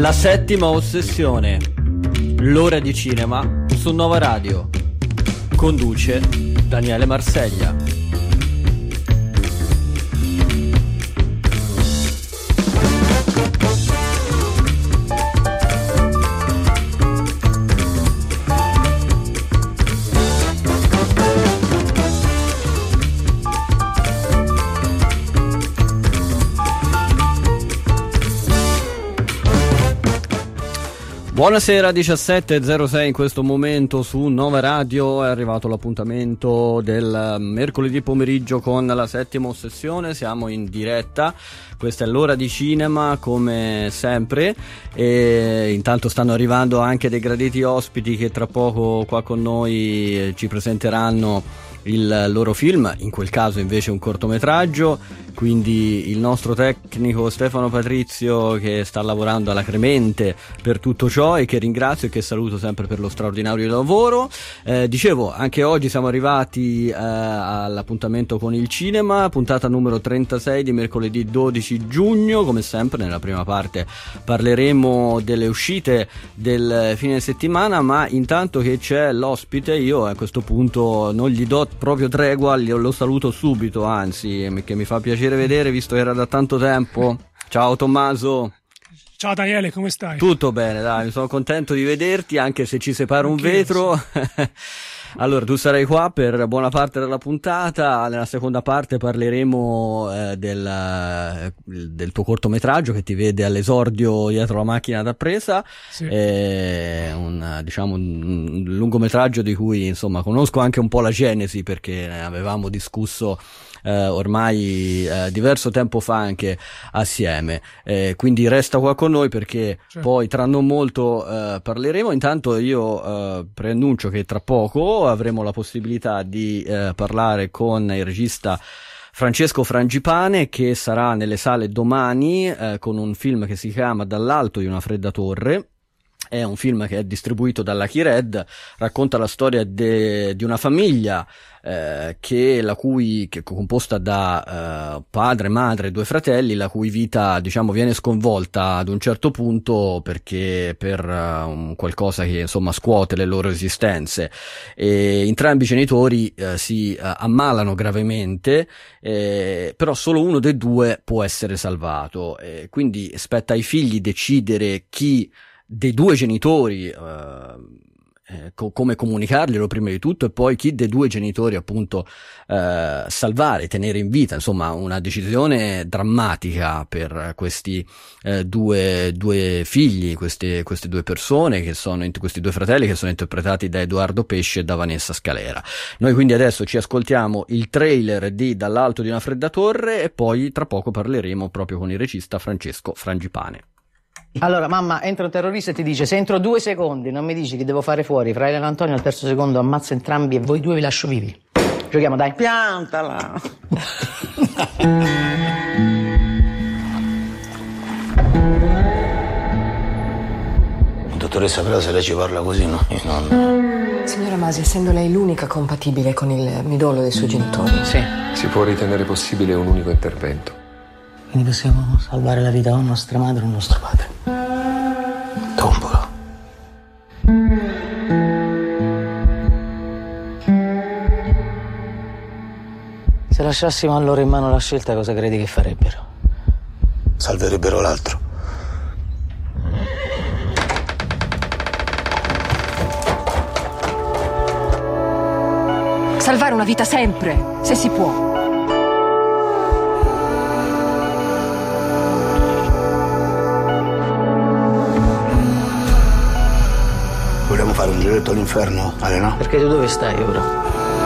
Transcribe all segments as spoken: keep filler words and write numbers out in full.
La settima ossessione, l'ora di cinema su Nova Radio. Conduce Daniele Marseglia. Buonasera, diciassette e zero sei in questo momento su Nova Radio. È arrivato l'appuntamento del mercoledì pomeriggio con la settima ossessione. Siamo in diretta, questa è l'ora di cinema come sempre, e intanto stanno arrivando anche dei graditi ospiti che tra poco qua con noi ci presenteranno il loro film, in quel caso invece un cortometraggio. Quindi il nostro tecnico Stefano Patrizio, che sta lavorando alacremente per tutto ciò e che ringrazio e che saluto sempre per lo straordinario lavoro. Eh, dicevo, anche oggi siamo arrivati eh, all'appuntamento con il cinema, puntata numero trentasei di mercoledì dodici giugno. Come sempre nella prima parte parleremo delle uscite del fine settimana, ma intanto che c'è l'ospite io a questo punto non gli do proprio tregua, lo saluto subito, anzi, che mi fa piacere vedere visto che era da tanto tempo. Ciao Tommaso. Ciao Daniele, come stai? Tutto bene, dai, sono contento di vederti anche se ci separa un Anch'io, vetro. Sì. Allora, tu sarai qua per buona parte della puntata. Nella seconda parte parleremo eh, del, del tuo cortometraggio che ti vede all'esordio dietro la macchina da presa. Sì. È un, diciamo, un lungometraggio di cui insomma conosco anche un po' la genesi, perché ne avevamo discusso eh, ormai eh, diverso tempo fa anche assieme. Eh, quindi resta qua con noi perché sì. Poi tra non molto eh, parleremo. Intanto io eh, preannuncio che tra poco avremo la possibilità di eh, parlare con il regista Francesco Frangipane, che sarà nelle sale domani eh, con un film che si chiama Dall'alto di una fredda torre. È un film che è distribuito dalla Lucky Red, racconta la storia de, di una famiglia eh, che la cui che è composta da eh, padre, madre e due fratelli, la cui vita diciamo viene sconvolta ad un certo punto perché per uh, un qualcosa che insomma scuote le loro esistenze, e entrambi i genitori eh, si uh, ammalano gravemente, eh, però solo uno dei due può essere salvato, e quindi spetta ai figli decidere chi dei due genitori, eh, eh, co- come comunicarglielo prima di tutto, e poi chi dei due genitori appunto eh, salvare, tenere in vita. Insomma, una decisione drammatica per questi eh, due, due figli, queste, queste due persone che sono, questi due fratelli che sono interpretati da Edoardo Pesce e da Vanessa Scalera. Noi quindi adesso ci ascoltiamo il trailer di Dall'alto di una fredda torre e poi tra poco parleremo proprio con il regista Francesco Frangipane. Allora, mamma, entra un terrorista e ti dice: se entro due secondi non mi dici che devo fare fuori fra Elena e Antonio, al terzo secondo ammazzo entrambi e voi due vi lascio vivi. Giochiamo, dai. Piantala. Dottoressa, però se lei ci parla così, no? Io non... Signora Masi, essendo lei l'unica compatibile con il midollo dei suoi genitori. Sì. Si può ritenere possibile un unico intervento. Quindi possiamo salvare la vita o nostra madre o nostro padre. Tombola. Se lasciassimo a loro in mano la scelta, cosa credi che farebbero? Salverebbero l'altro. Salvare una vita sempre, se si può. Vogliamo fare un giretto all'inferno, Ale, no? Perché tu dove stai ora?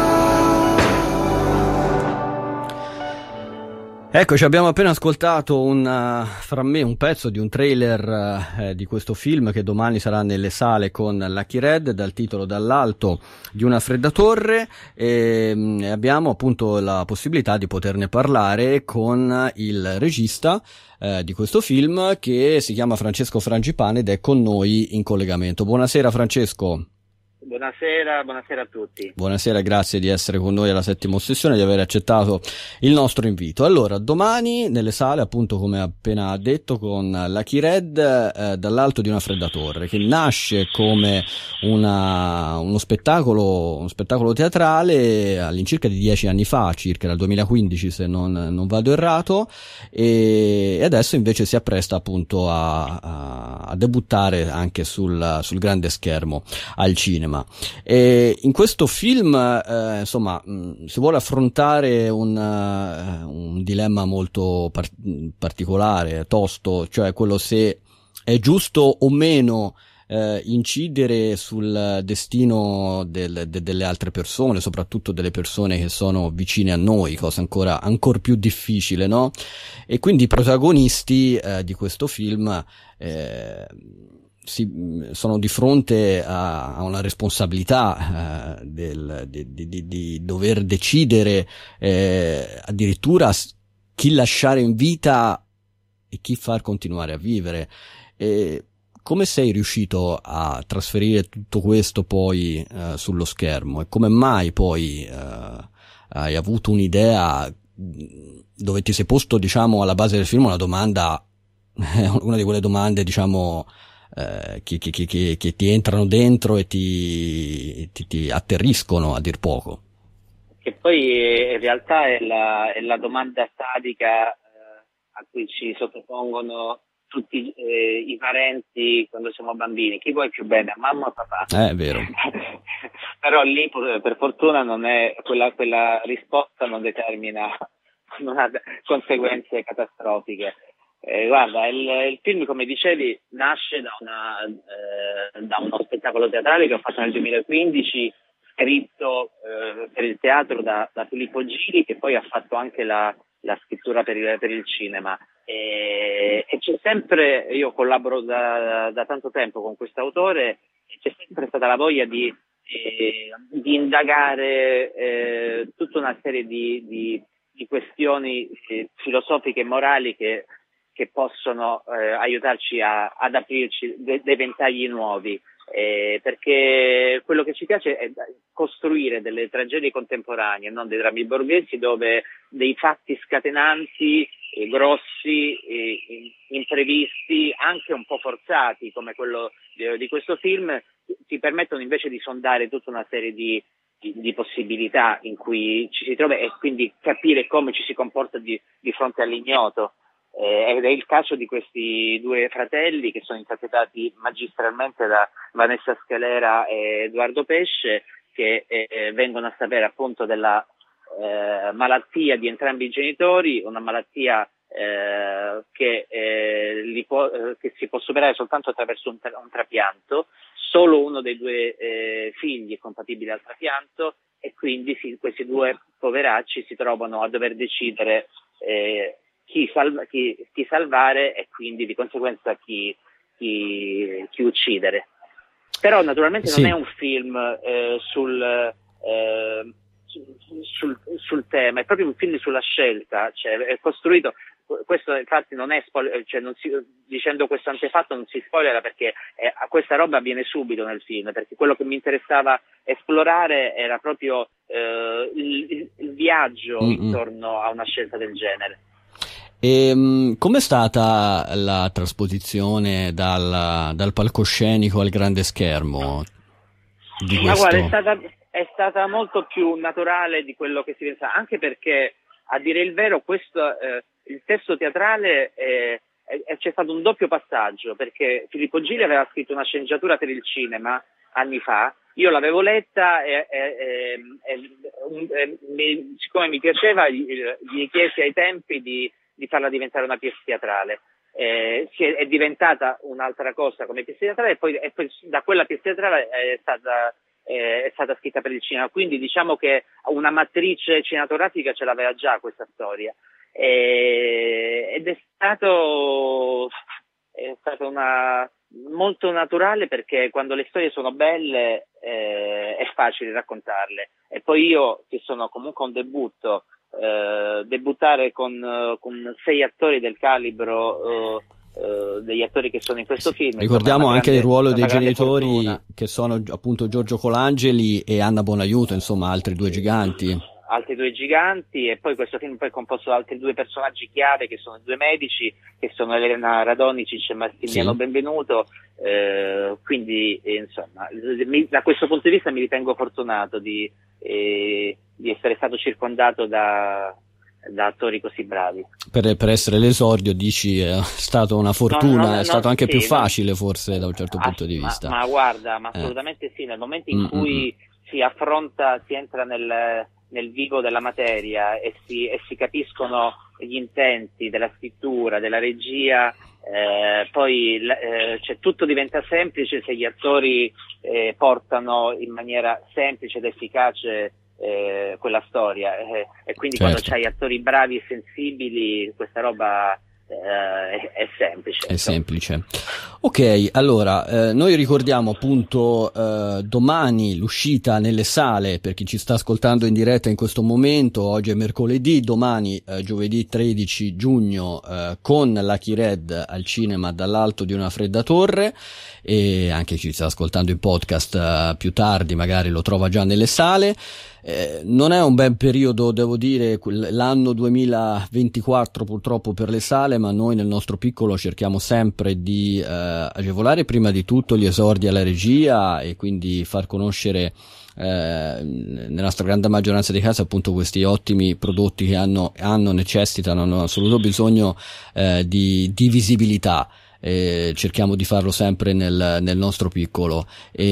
Ecco, ci abbiamo appena ascoltato un, uh, fra me, un pezzo di un trailer uh, di questo film che domani sarà nelle sale con Lucky Red, dal titolo Dall'alto di una fredda torre, e um, abbiamo appunto la possibilità di poterne parlare con il regista uh, di questo film, che si chiama Francesco Frangipane ed è con noi in collegamento. Buonasera Francesco. Buonasera, buonasera a tutti. Buonasera, grazie di essere con noi alla Settima Ossessione, di aver accettato il nostro invito. Allora, domani nelle sale, appunto come appena detto, con Lucky Red, eh, dall'alto di una fredda torre, che nasce come una, uno spettacolo uno spettacolo teatrale all'incirca di dieci anni fa, circa dal duemilaquindici se non, non vado errato, e, e adesso invece si appresta appunto a, a, a debuttare anche sul, sul grande schermo al cinema. E in questo film eh, insomma mh, si vuole affrontare un, uh, un dilemma molto par- particolare, tosto, cioè quello se è giusto o meno eh, incidere sul destino del, de- delle altre persone, soprattutto delle persone che sono vicine a noi, cosa ancora ancor più difficile, no? E quindi i protagonisti eh, di questo film eh, Si, sono di fronte a, a una responsabilità eh, del, di, di, di dover decidere eh, addirittura chi lasciare in vita e chi far continuare a vivere. E come sei riuscito a trasferire tutto questo poi eh, sullo schermo, e come mai poi eh, hai avuto un'idea dove ti sei posto, diciamo, alla base del film una domanda, una di quelle domande, diciamo, Eh, che, che, che, che ti entrano dentro e ti, ti, ti atterriscono a dir poco? Che poi in realtà è la, è la domanda statica eh, a cui ci sottopongono tutti eh, i parenti quando siamo bambini: chi vuoi più bene, a mamma o a papà? Eh, è vero. Però lì per fortuna non è quella, quella risposta non determina, non ha conseguenze catastrofiche. Eh, guarda, il, il film, come dicevi, nasce da, una, eh, da uno spettacolo teatrale che ho fatto nel duemilaquindici, scritto eh, per il teatro da, da Filippo Giri, che poi ha fatto anche la, la scrittura per il, per il cinema. E, e c'è sempre, io collaboro da, da tanto tempo con questo autore, e c'è sempre stata la voglia di, eh, di indagare eh, tutta una serie di, di, di questioni eh, filosofiche e morali che che possono eh, aiutarci a, ad aprirci de- dei ventagli nuovi, eh, perché quello che ci piace è costruire delle tragedie contemporanee, non dei drammi borghesi, dove dei fatti scatenanti, eh, grossi, eh, imprevisti, anche un po' forzati, come quello di, di questo film, ti permettono invece di sondare tutta una serie di Di, di possibilità in cui ci si trova, e quindi capire come ci si comporta di, di fronte all'ignoto. Eh, ed è il caso di questi due fratelli che sono interpretati magistralmente da Vanessa Scalera e Edoardo Pesce, che eh, vengono a sapere appunto della eh, malattia di entrambi i genitori, una malattia eh, che, eh, li può, eh, che si può superare soltanto attraverso un, tra- un trapianto. Solo uno dei due eh, figli è compatibile al trapianto, e quindi si, questi due poveracci si trovano a dover decidere eh, chi, salva, chi, chi salvare, e quindi di conseguenza chi, chi, chi uccidere. Però naturalmente sì. non è un film eh, sul, eh, sul, sul tema, è proprio un film sulla scelta, cioè è costruito. Questo infatti non è spoiler, cioè non si, dicendo questo antefatto non si spoilera, perché eh, questa roba avviene subito nel film, perché quello che mi interessava esplorare era proprio eh, il, il viaggio Mm-mm. intorno a una scelta del genere. E um, com'è stata la trasposizione dal, dal palcoscenico al grande schermo di questo? Ma guarda, è stata, è stata molto più naturale di quello che si pensava, anche perché, a dire il vero, questo eh, il testo teatrale eh, è, c'è stato un doppio passaggio, perché Filippo Giri aveva scritto una sceneggiatura per il cinema anni fa, io l'avevo letta e, e, e, e, e mi, siccome mi piaceva gli, gli chiesi ai tempi di, di farla diventare una pièce teatrale. Eh, si è, è diventata un'altra cosa come pièce teatrale, e poi, e poi da quella pièce teatrale è stata è stata scritta per il cinema, quindi diciamo che una matrice cinematografica ce l'aveva già questa storia, e, ed è stato è stato una molto naturale, perché quando le storie sono belle eh, è facile raccontarle, e poi io, che sono comunque un debutto, eh, debuttare con, con sei attori del calibro eh, uh, degli attori che sono in questo film. Ricordiamo insomma, anche grande, il ruolo dei genitori fortuna. che sono appunto Giorgio Colangeli e Anna Bonaiuto, insomma altri due giganti. Altri due giganti, e poi questo film poi è composto da altri due personaggi chiave che sono due medici, che sono Elena Radonicic e Massimiliano sì. Benvenuto, eh, quindi eh, insomma mi, da questo punto di vista mi ritengo fortunato di, eh, di essere stato circondato da, da attori così bravi. Per, per essere l'esordio dici è stata una fortuna, no, no, no, è stato anche sì, più no, facile forse da un certo ass- punto di vista. Ma, ma guarda, ma assolutamente eh. sì, nel momento in Mm-mm. cui si affronta, si entra nel... nel vivo della materia e si, e si capiscono gli intenti della scrittura, della regia, eh, poi eh, cioè, tutto diventa semplice se gli attori eh, portano in maniera semplice ed efficace eh, quella storia, eh, e quindi certo. quando c'hai attori bravi e sensibili questa roba eh, è, è semplice. È semplice. Ok, allora eh, noi ricordiamo appunto eh, domani l'uscita nelle sale per chi ci sta ascoltando in diretta in questo momento. Oggi è mercoledì, domani eh, giovedì tredici giugno eh, con Lucky Red al cinema Dall'alto di una fredda torre, e anche chi ci sta ascoltando in podcast eh, più tardi magari lo trova già nelle sale. Eh, non è un bel periodo, devo dire, l'anno duemilaventiquattro purtroppo per le sale, ma noi nel nostro piccolo cerchiamo sempre di eh, agevolare prima di tutto gli esordi alla regia e quindi far conoscere eh, nella stragrande maggioranza dei casi appunto questi ottimi prodotti che hanno, hanno necessitano, hanno assoluto bisogno eh, di, di visibilità. Eh, cerchiamo di farlo sempre nel, nel nostro piccolo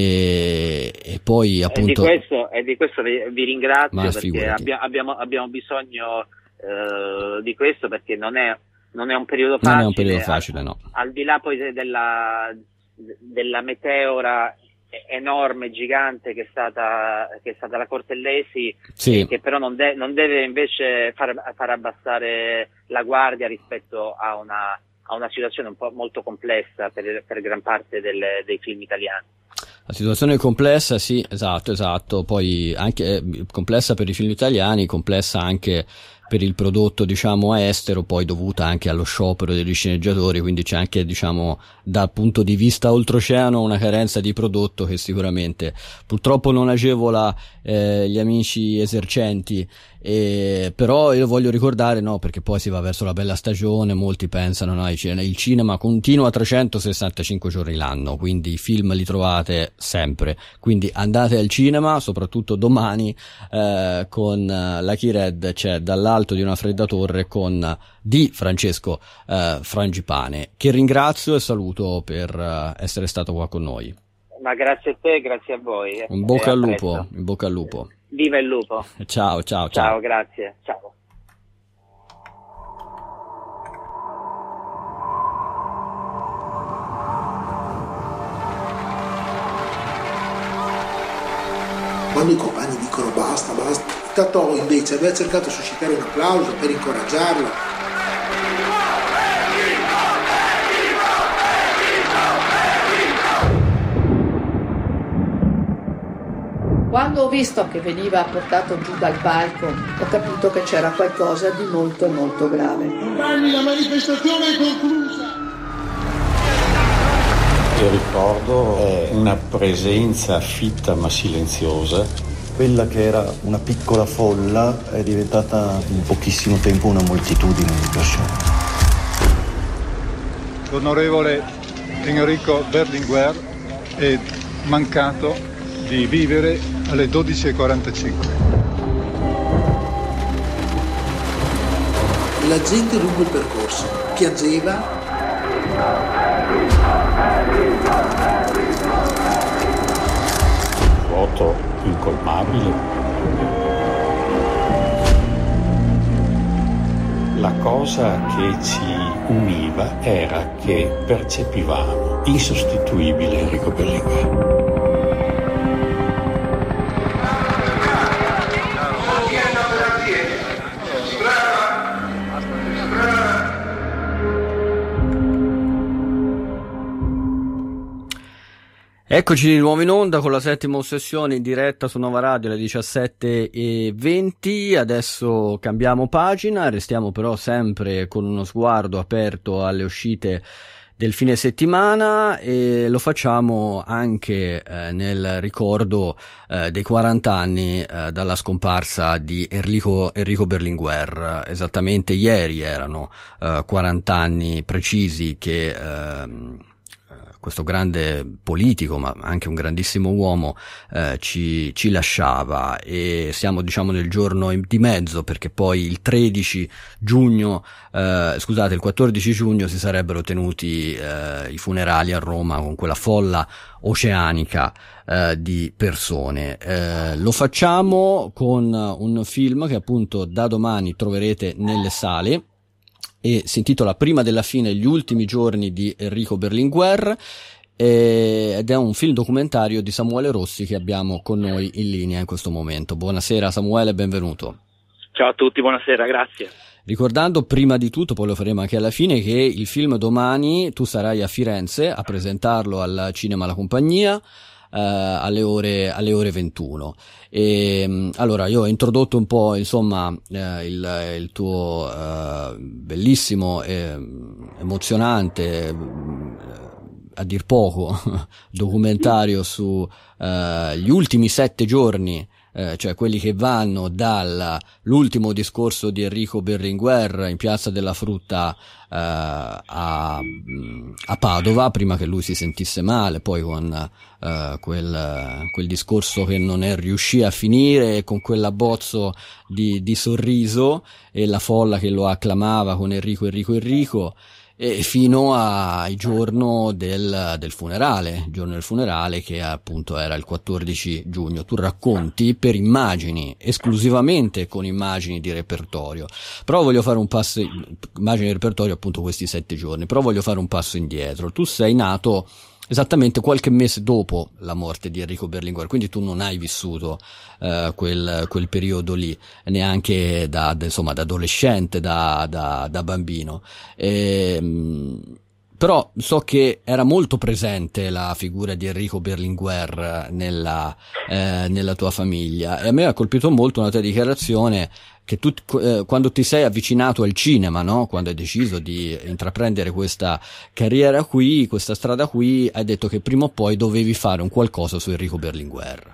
e, e poi appunto e di questo, e di questo vi, vi ringrazio perché figurati. abbia, abbiamo, abbiamo bisogno eh, di questo, perché non è, non è un periodo facile, non è un periodo facile al, no. al di là poi della, della meteora enorme, gigante che è stata, che è stata la Cortellesi, sì. eh, che però non, de- non deve invece far, far abbassare la guardia rispetto a una a una situazione un po' molto complessa per, per gran parte del, dei film italiani. La situazione è complessa, sì, esatto, esatto, poi anche eh, complessa per i film italiani, complessa anche per il prodotto diciamo estero, poi dovuta anche allo sciopero degli sceneggiatori, quindi c'è anche diciamo dal punto di vista oltreoceano una carenza di prodotto che sicuramente purtroppo non agevola eh, gli amici esercenti, eh, però io voglio ricordare, no, perché poi si va verso la bella stagione, molti pensano no, il cinema continua trecentosessantacinque giorni l'anno, quindi i film li trovate sempre, quindi andate al cinema, soprattutto domani eh, con uh, Lucky Red c'è Dall'alto di una fredda torre con di Francesco eh, Frangipane, che ringrazio e saluto per uh, essere stato qua con noi. Ma grazie a te, grazie a voi. In bocca al lupo, in bocca al lupo. Viva il lupo. Ciao, ciao, ciao. Ciao, grazie. Ciao. Quando i compagni dicono basta, basta, Tatò invece aveva cercato di suscitare un applauso per incoraggiarlo. Quando ho visto che veniva portato giù dal palco, ho capito che c'era qualcosa di molto molto grave. Compagni, la manifestazione è conclusa. Il ricordo è una presenza fitta ma silenziosa. Quella che era una piccola folla è diventata in pochissimo tempo una moltitudine di persone. L'onorevole Enrico Berlinguer è mancato di vivere alle dodici e quarantacinque. La gente lungo il percorso piangeva. Vuoto incolmabile. La cosa che ci univa era che percepivamo insostituibile Enrico Berlinguer. Eccoci di nuovo in onda con la settima ossessione in diretta su Nova Radio alle diciassette e venti. Adesso cambiamo pagina, restiamo però sempre con uno sguardo aperto alle uscite del fine settimana e lo facciamo anche eh, nel ricordo eh, dei quaranta anni eh, dalla scomparsa di Enrico, Enrico Berlinguer. Esattamente ieri erano eh, quaranta anni precisi che eh, questo grande politico, ma anche un grandissimo uomo, eh, ci, ci lasciava, e siamo diciamo nel giorno di mezzo, perché poi il tredici giugno, eh, scusate, il quattordici giugno si sarebbero tenuti eh, i funerali a Roma con quella folla oceanica eh, di persone. Eh, lo facciamo con un film che appunto da domani troverete nelle sale, e si intitola Prima della fine, gli ultimi giorni di Enrico Berlinguer, eh, ed è un film documentario di Samuele Rossi che abbiamo con noi in linea in questo momento. Buonasera Samuele, benvenuto. Ciao a tutti, buonasera, grazie. Ricordando prima di tutto, poi lo faremo anche alla fine, che il film domani tu sarai a Firenze a presentarlo al Cinema La Compagnia, Uh, alle ore alle ore ventuno. E um, allora io ho introdotto un po' insomma uh, il, il tuo uh, bellissimo e emozionante, uh, a dir poco documentario su uh, gli ultimi sette giorni, eh, cioè quelli che vanno dall'ultimo discorso di Enrico Berlinguer in Piazza della Frutta eh, a, a Padova, prima che lui si sentisse male, poi con eh, quel, quel discorso che non è riuscì a finire, con quell'abbozzo di, di sorriso e la folla che lo acclamava con Enrico, Enrico, Enrico, e fino al giorno del, del funerale, il giorno del funerale che appunto era il quattordici giugno. Tu racconti per immagini, esclusivamente con immagini di repertorio, però voglio fare un passo, immagini di repertorio appunto questi sette giorni, però voglio fare un passo indietro. Tu sei nato esattamente qualche mese dopo la morte di Enrico Berlinguer, quindi tu non hai vissuto uh, quel, quel periodo lì, neanche da, da insomma da adolescente, da, da, da bambino. E, però so che era molto presente la figura di Enrico Berlinguer nella, eh, nella tua famiglia, e a me ha colpito molto una tua dichiarazione che tu eh, quando ti sei avvicinato al cinema, no? Quando hai deciso di intraprendere questa carriera qui, questa strada qui, hai detto che prima o poi dovevi fare un qualcosa su Enrico Berlinguer.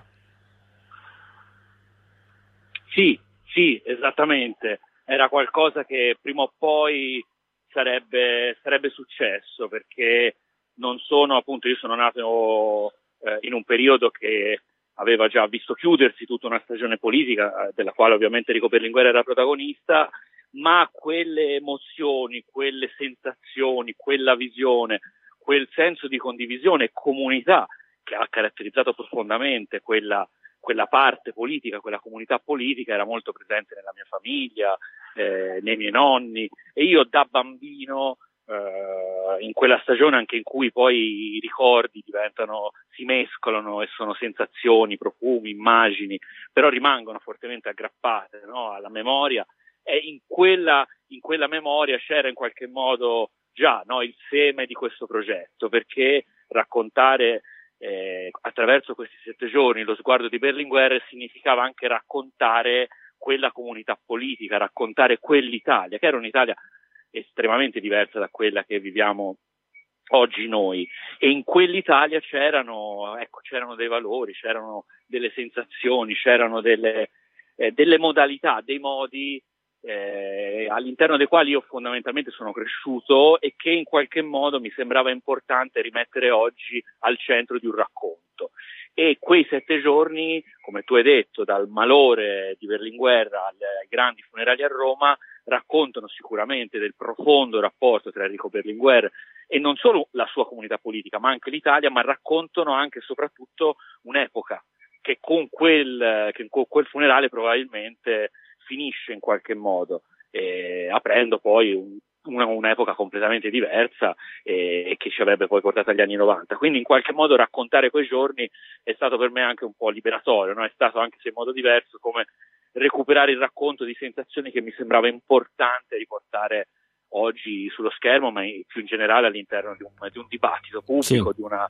Sì, sì, esattamente. Era qualcosa che prima o poi sarebbe, sarebbe successo, perché non sono, appunto, io sono nato eh, in un periodo che aveva già visto chiudersi tutta una stagione politica, della quale ovviamente Enrico Berlinguer era protagonista, ma quelle emozioni, quelle sensazioni, quella visione, quel senso di condivisione e comunità che ha caratterizzato profondamente quella, quella parte politica, quella comunità politica, era molto presente nella mia famiglia, eh, nei miei nonni, e io da bambino, Uh, in quella stagione anche in cui poi i ricordi diventano, si mescolano e sono sensazioni, profumi, immagini, però rimangono fortemente aggrappate, no, alla memoria, e in quella, in quella memoria c'era in qualche modo già, no, il seme di questo progetto, perché raccontare eh, attraverso questi sette giorni lo sguardo di Berlinguer significava anche raccontare quella comunità politica, raccontare quell'Italia, che era un'Italia estremamente diversa da quella che viviamo oggi noi, e in quell'Italia c'erano, ecco, c'erano dei valori, c'erano delle sensazioni, c'erano delle, eh, delle modalità, dei modi eh, all'interno dei quali io fondamentalmente sono cresciuto e che in qualche modo mi sembrava importante rimettere oggi al centro di un racconto. E quei sette giorni, come tu hai detto, dal malore di Berlinguer ai grandi funerali a Roma, raccontano sicuramente del profondo rapporto tra Enrico Berlinguer e non solo la sua comunità politica, ma anche l'Italia, ma raccontano anche e soprattutto un'epoca che con quel, che con quel funerale probabilmente finisce in qualche modo, eh, aprendo poi un, una, un'epoca completamente diversa e, e che ci avrebbe poi portato agli anni novanta. Quindi in qualche modo raccontare quei giorni è stato per me anche un po' liberatorio, no? È stato, anche se in modo diverso, come recuperare il racconto di sensazioni che mi sembrava importante riportare oggi sullo schermo, ma più in generale all'interno di un, di un dibattito pubblico, sì. di una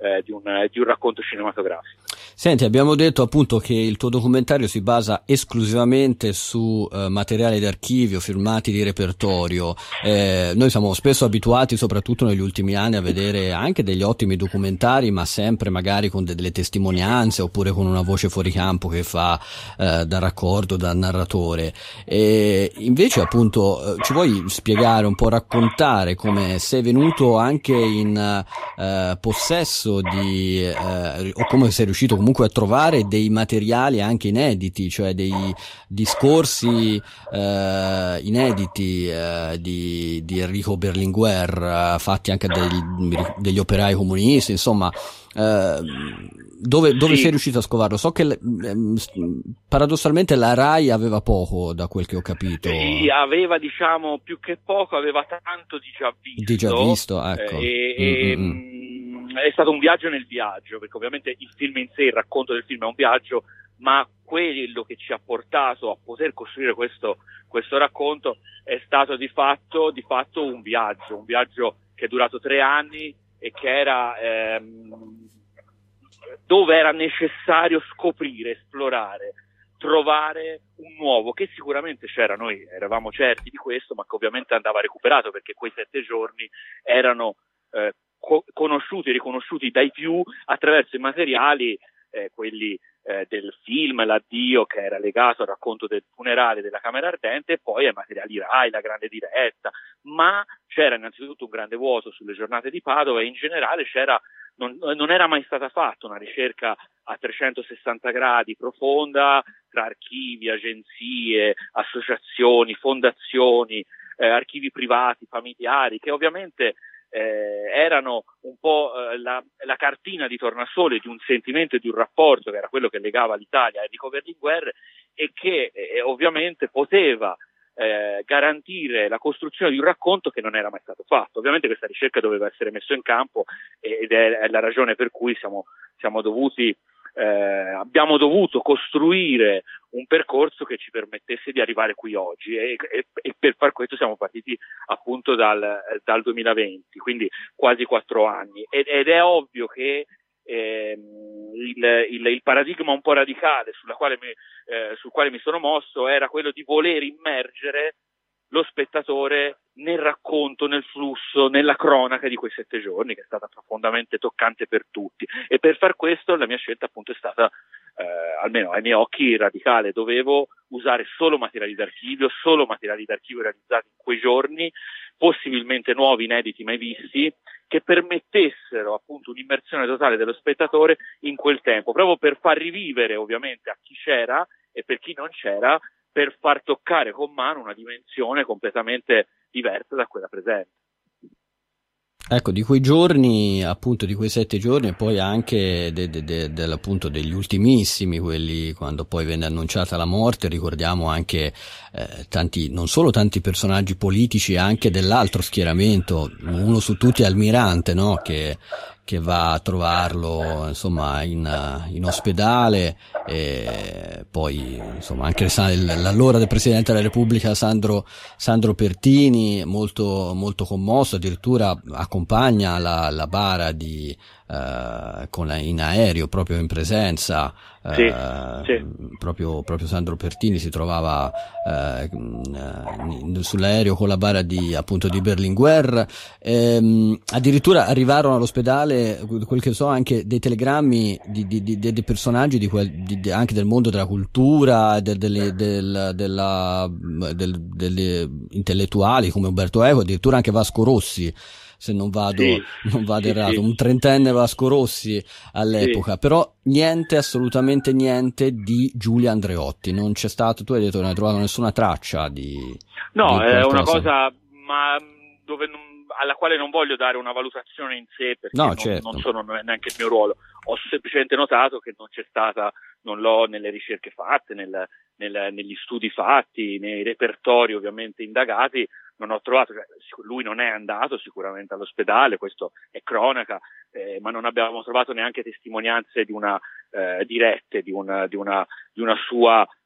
eh, di, un, di un racconto cinematografico. Senti, abbiamo detto appunto che il tuo documentario si basa esclusivamente su eh, materiale d'archivio, filmati di repertorio. Eh, noi siamo spesso abituati, soprattutto negli ultimi anni, a vedere anche degli ottimi documentari, ma sempre magari con de- delle testimonianze oppure con una voce fuori campo che fa eh, da raccordo, da narratore. E invece appunto eh, ci vuoi spiegare un po', raccontare come sei venuto anche in eh, possesso di eh, o come sei riuscito comunque a trovare dei materiali anche inediti, cioè dei discorsi eh, inediti eh, di, di Enrico Berlinguer, eh, fatti anche degli, degli operai comunisti, insomma. Eh, dove, dove sì. sei riuscito a scovarlo? So che eh, paradossalmente la Rai aveva poco, da quel che ho capito. Sì, aveva, diciamo, più che poco, aveva tanto di già visto. Di già visto, ecco. Eh, e, mm, e, è stato un viaggio nel viaggio, perché ovviamente il film in sé, il racconto del film è un viaggio, ma quello che ci ha portato a poter costruire questo, questo racconto è stato di fatto, di fatto un viaggio, un viaggio che è durato tre anni e che era ehm, dove era necessario scoprire, esplorare, trovare un nuovo, che sicuramente c'era, noi eravamo certi di questo, ma che ovviamente andava recuperato, perché quei sette giorni erano eh, co- conosciuti e riconosciuti dai più attraverso i materiali, eh, quelli eh, del film, l'addio, che era legato al racconto del funerale della Camera Ardente, e poi ai materiali Rai, la grande diretta, ma c'era innanzitutto un grande vuoto sulle giornate di Padova e in generale c'era non, non era mai stata fatta una ricerca a trecentosessanta gradi profonda tra archivi, agenzie, associazioni, fondazioni, eh, archivi privati, familiari, che ovviamente eh, erano un po' eh, la, la cartina di tornasole di un sentimento e di un rapporto che era quello che legava l'Italia a Enrico Berlinguer e che eh, ovviamente poteva eh, garantire la costruzione di un racconto che non era mai stato fatto. Ovviamente questa ricerca doveva essere messa in campo ed è, è la ragione per cui siamo, siamo dovuti Eh, abbiamo dovuto costruire un percorso che ci permettesse di arrivare qui oggi e, e, e per far questo siamo partiti appunto dal, dal duemilaventi, quindi quasi quattro anni ed, ed è ovvio che eh, il, il, il paradigma un po' radicale sulla quale mi, eh, sul quale mi sono mosso era quello di voler immergere lo spettatore nel racconto, nel flusso, nella cronaca di quei sette giorni, che è stata profondamente toccante per tutti. E per far questo la mia scelta appunto è stata, eh, almeno ai miei occhi, radicale. Dovevo usare solo materiali d'archivio, solo materiali d'archivio realizzati in quei giorni, possibilmente nuovi, inediti, mai visti, che permettessero appunto un'immersione totale dello spettatore in quel tempo, proprio per far rivivere ovviamente a chi c'era e per chi non c'era, per far toccare con mano una dimensione completamente diversa da quella presente. Ecco, di quei giorni, appunto di quei sette giorni e poi anche de, de, de, de, appunto degli ultimissimi, quelli quando poi venne annunciata la morte, ricordiamo anche eh, tanti, non solo tanti personaggi politici, anche dell'altro schieramento, uno su tutti Almirante, no? Che che va a trovarlo insomma in, in ospedale e poi insomma anche l'allora del Presidente della Repubblica Sandro, Sandro Pertini molto, molto commosso, addirittura accompagna la, la bara di Uh, con la, in aereo proprio in presenza uh, sì, sì. Proprio, proprio Sandro Pertini si trovava uh, uh, sull'aereo con la bara di appunto di Berlinguer. Um, addirittura arrivarono all'ospedale, quel che so, anche dei telegrammi di, di, di, di personaggi di quel, di, di, anche del mondo della cultura, de, delle, del, della, del, delle intellettuali come Umberto Eco, addirittura anche Vasco Rossi, se non vado, sì, non vado sì, errato, sì. un trentenne Vasco Rossi all'epoca, sì. Però niente, assolutamente niente di Giulia Andreotti, non c'è stato, tu hai detto che non hai trovato nessuna traccia di no, di è una cosa ma dove non, alla quale non voglio dare una valutazione in sé perché no, non, certo. non sono non è neanche il mio ruolo, ho semplicemente notato che non c'è stata, non l'ho nelle ricerche fatte, nel, nel, negli studi fatti, nei repertori ovviamente indagati, non ho trovato, cioè, lui non è andato sicuramente all'ospedale, questo è cronaca, eh, ma non abbiamo trovato neanche testimonianze di una eh, dirette, di una, di una, di una sua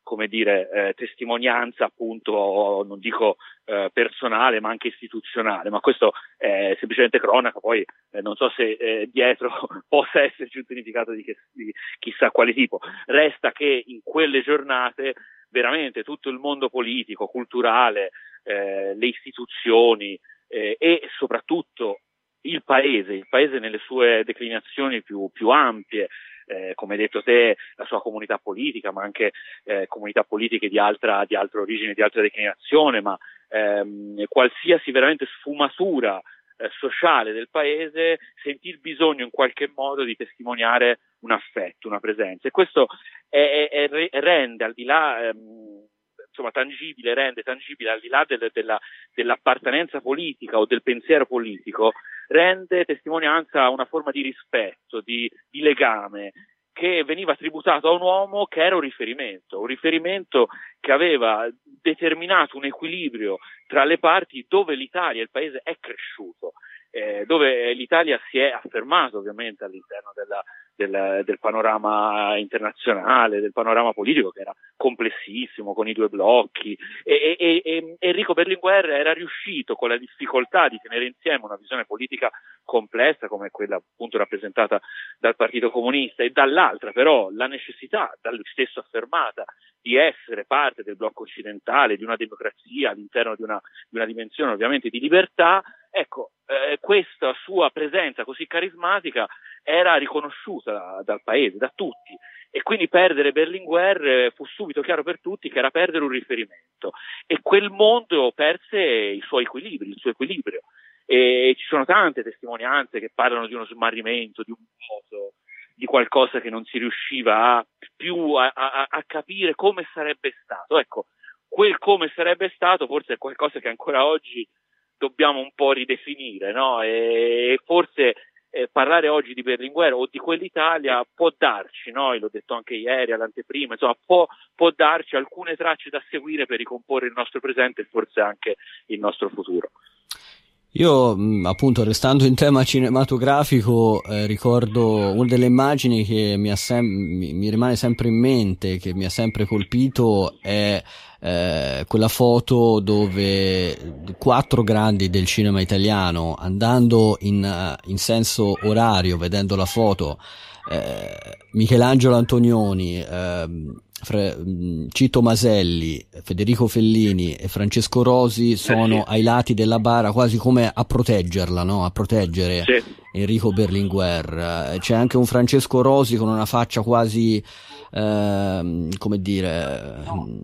come dire, eh, testimonianza appunto, non dico eh, personale ma anche istituzionale, ma questo è semplicemente cronaca, poi eh, non so se eh, dietro possa esserci un significato di, che, di chissà quale tipo. Resta che in quelle giornate veramente tutto il mondo politico, culturale, eh, le istituzioni eh, e soprattutto il paese, il paese nelle sue declinazioni più, più ampie, Eh, come hai detto te, la sua comunità politica, ma anche eh, comunità politiche di altra, di altra origine, di altra declinazione, ma ehm, qualsiasi veramente sfumatura eh, sociale del paese sentì il bisogno in qualche modo di testimoniare un affetto, una presenza. E questo è, è, è, rende al di là ehm, insomma tangibile, rende tangibile al di là del, della, dell'appartenenza politica o del pensiero politico, rende testimonianza una forma di rispetto, di, di legame che veniva tributato a un uomo che era un riferimento, un riferimento che aveva determinato un equilibrio tra le parti dove l'Italia, il paese è cresciuto, eh, dove l'Italia si è affermato ovviamente all'interno della, del, del panorama internazionale, del panorama politico che era complessissimo con i due blocchi e, e, e Enrico Berlinguer era riuscito con la difficoltà di tenere insieme una visione politica complessa come quella appunto rappresentata dal Partito Comunista e dall'altra però la necessità da lui stesso affermata di essere parte del blocco occidentale, di una democrazia all'interno di una, di una dimensione ovviamente di libertà. Ecco, eh, questa sua presenza così carismatica era riconosciuta da, dal paese, da tutti, e quindi perdere Berlinguer eh, fu subito chiaro per tutti che era perdere un riferimento, e quel mondo perse i suoi equilibri, il suo equilibrio, e ci sono tante testimonianze che parlano di uno smarrimento, di un vuoto, di qualcosa che non si riusciva a, più a, a, a capire come sarebbe stato. Ecco, quel come sarebbe stato forse è qualcosa che ancora oggi dobbiamo un po' ridefinire, no? E forse eh, parlare oggi di Berlinguer o di quell'Italia può darci, no? L'ho detto anche ieri all'anteprima, insomma può, può darci alcune tracce da seguire per ricomporre il nostro presente e forse anche il nostro futuro. Io appunto, restando in tema cinematografico, eh, ricordo una delle immagini che mi, ha sem- mi, mi rimane sempre in mente, che mi ha sempre colpito, è eh, quella foto dove quattro grandi del cinema italiano, andando in, in senso orario, vedendo la foto, eh, Michelangelo Antonioni, eh, Fra, Cito Maselli, Federico Fellini e Francesco Rosi sono ai lati della bara, quasi come a proteggerla, no? A proteggere sì. Enrico Berlinguer. C'è anche un Francesco Rosi con una faccia quasi eh, come dire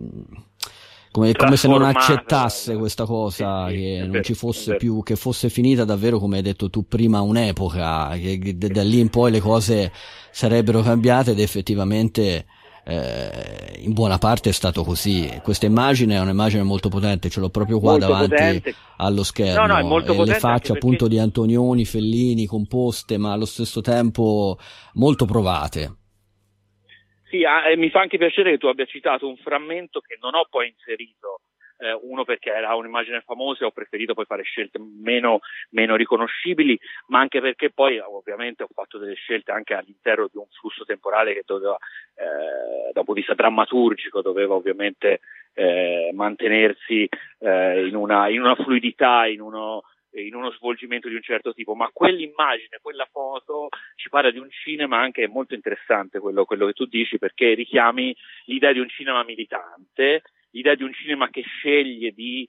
come, come se non accettasse questa cosa, sì, sì, che non vero, ci fosse più, che fosse finita davvero, come hai detto tu prima, un'epoca, che da lì in poi le cose sarebbero cambiate, ed effettivamente Eh, in buona parte è stato così. Questa immagine è un'immagine molto potente, ce l'ho proprio qua molto davanti potente. Allo schermo, no, no, è molto e le facce appunto perché... di Antonioni, Fellini, composte ma allo stesso tempo molto provate. Sì, eh, mi fa anche piacere che tu abbia citato un frammento che non ho poi inserito, eh, uno perché era un'immagine famosa e ho preferito poi fare scelte meno, meno riconoscibili, ma anche perché poi ovviamente ho fatto delle scelte anche all'interno di un flusso temporale che doveva, eh, da un punto di vista drammaturgico, doveva ovviamente eh, mantenersi eh, in una, in una fluidità, in uno in uno svolgimento di un certo tipo, ma quell'immagine, quella foto ci parla di un cinema anche molto interessante, quello, quello che tu dici, perché richiami l'idea di un cinema militante, l'idea di un cinema che sceglie di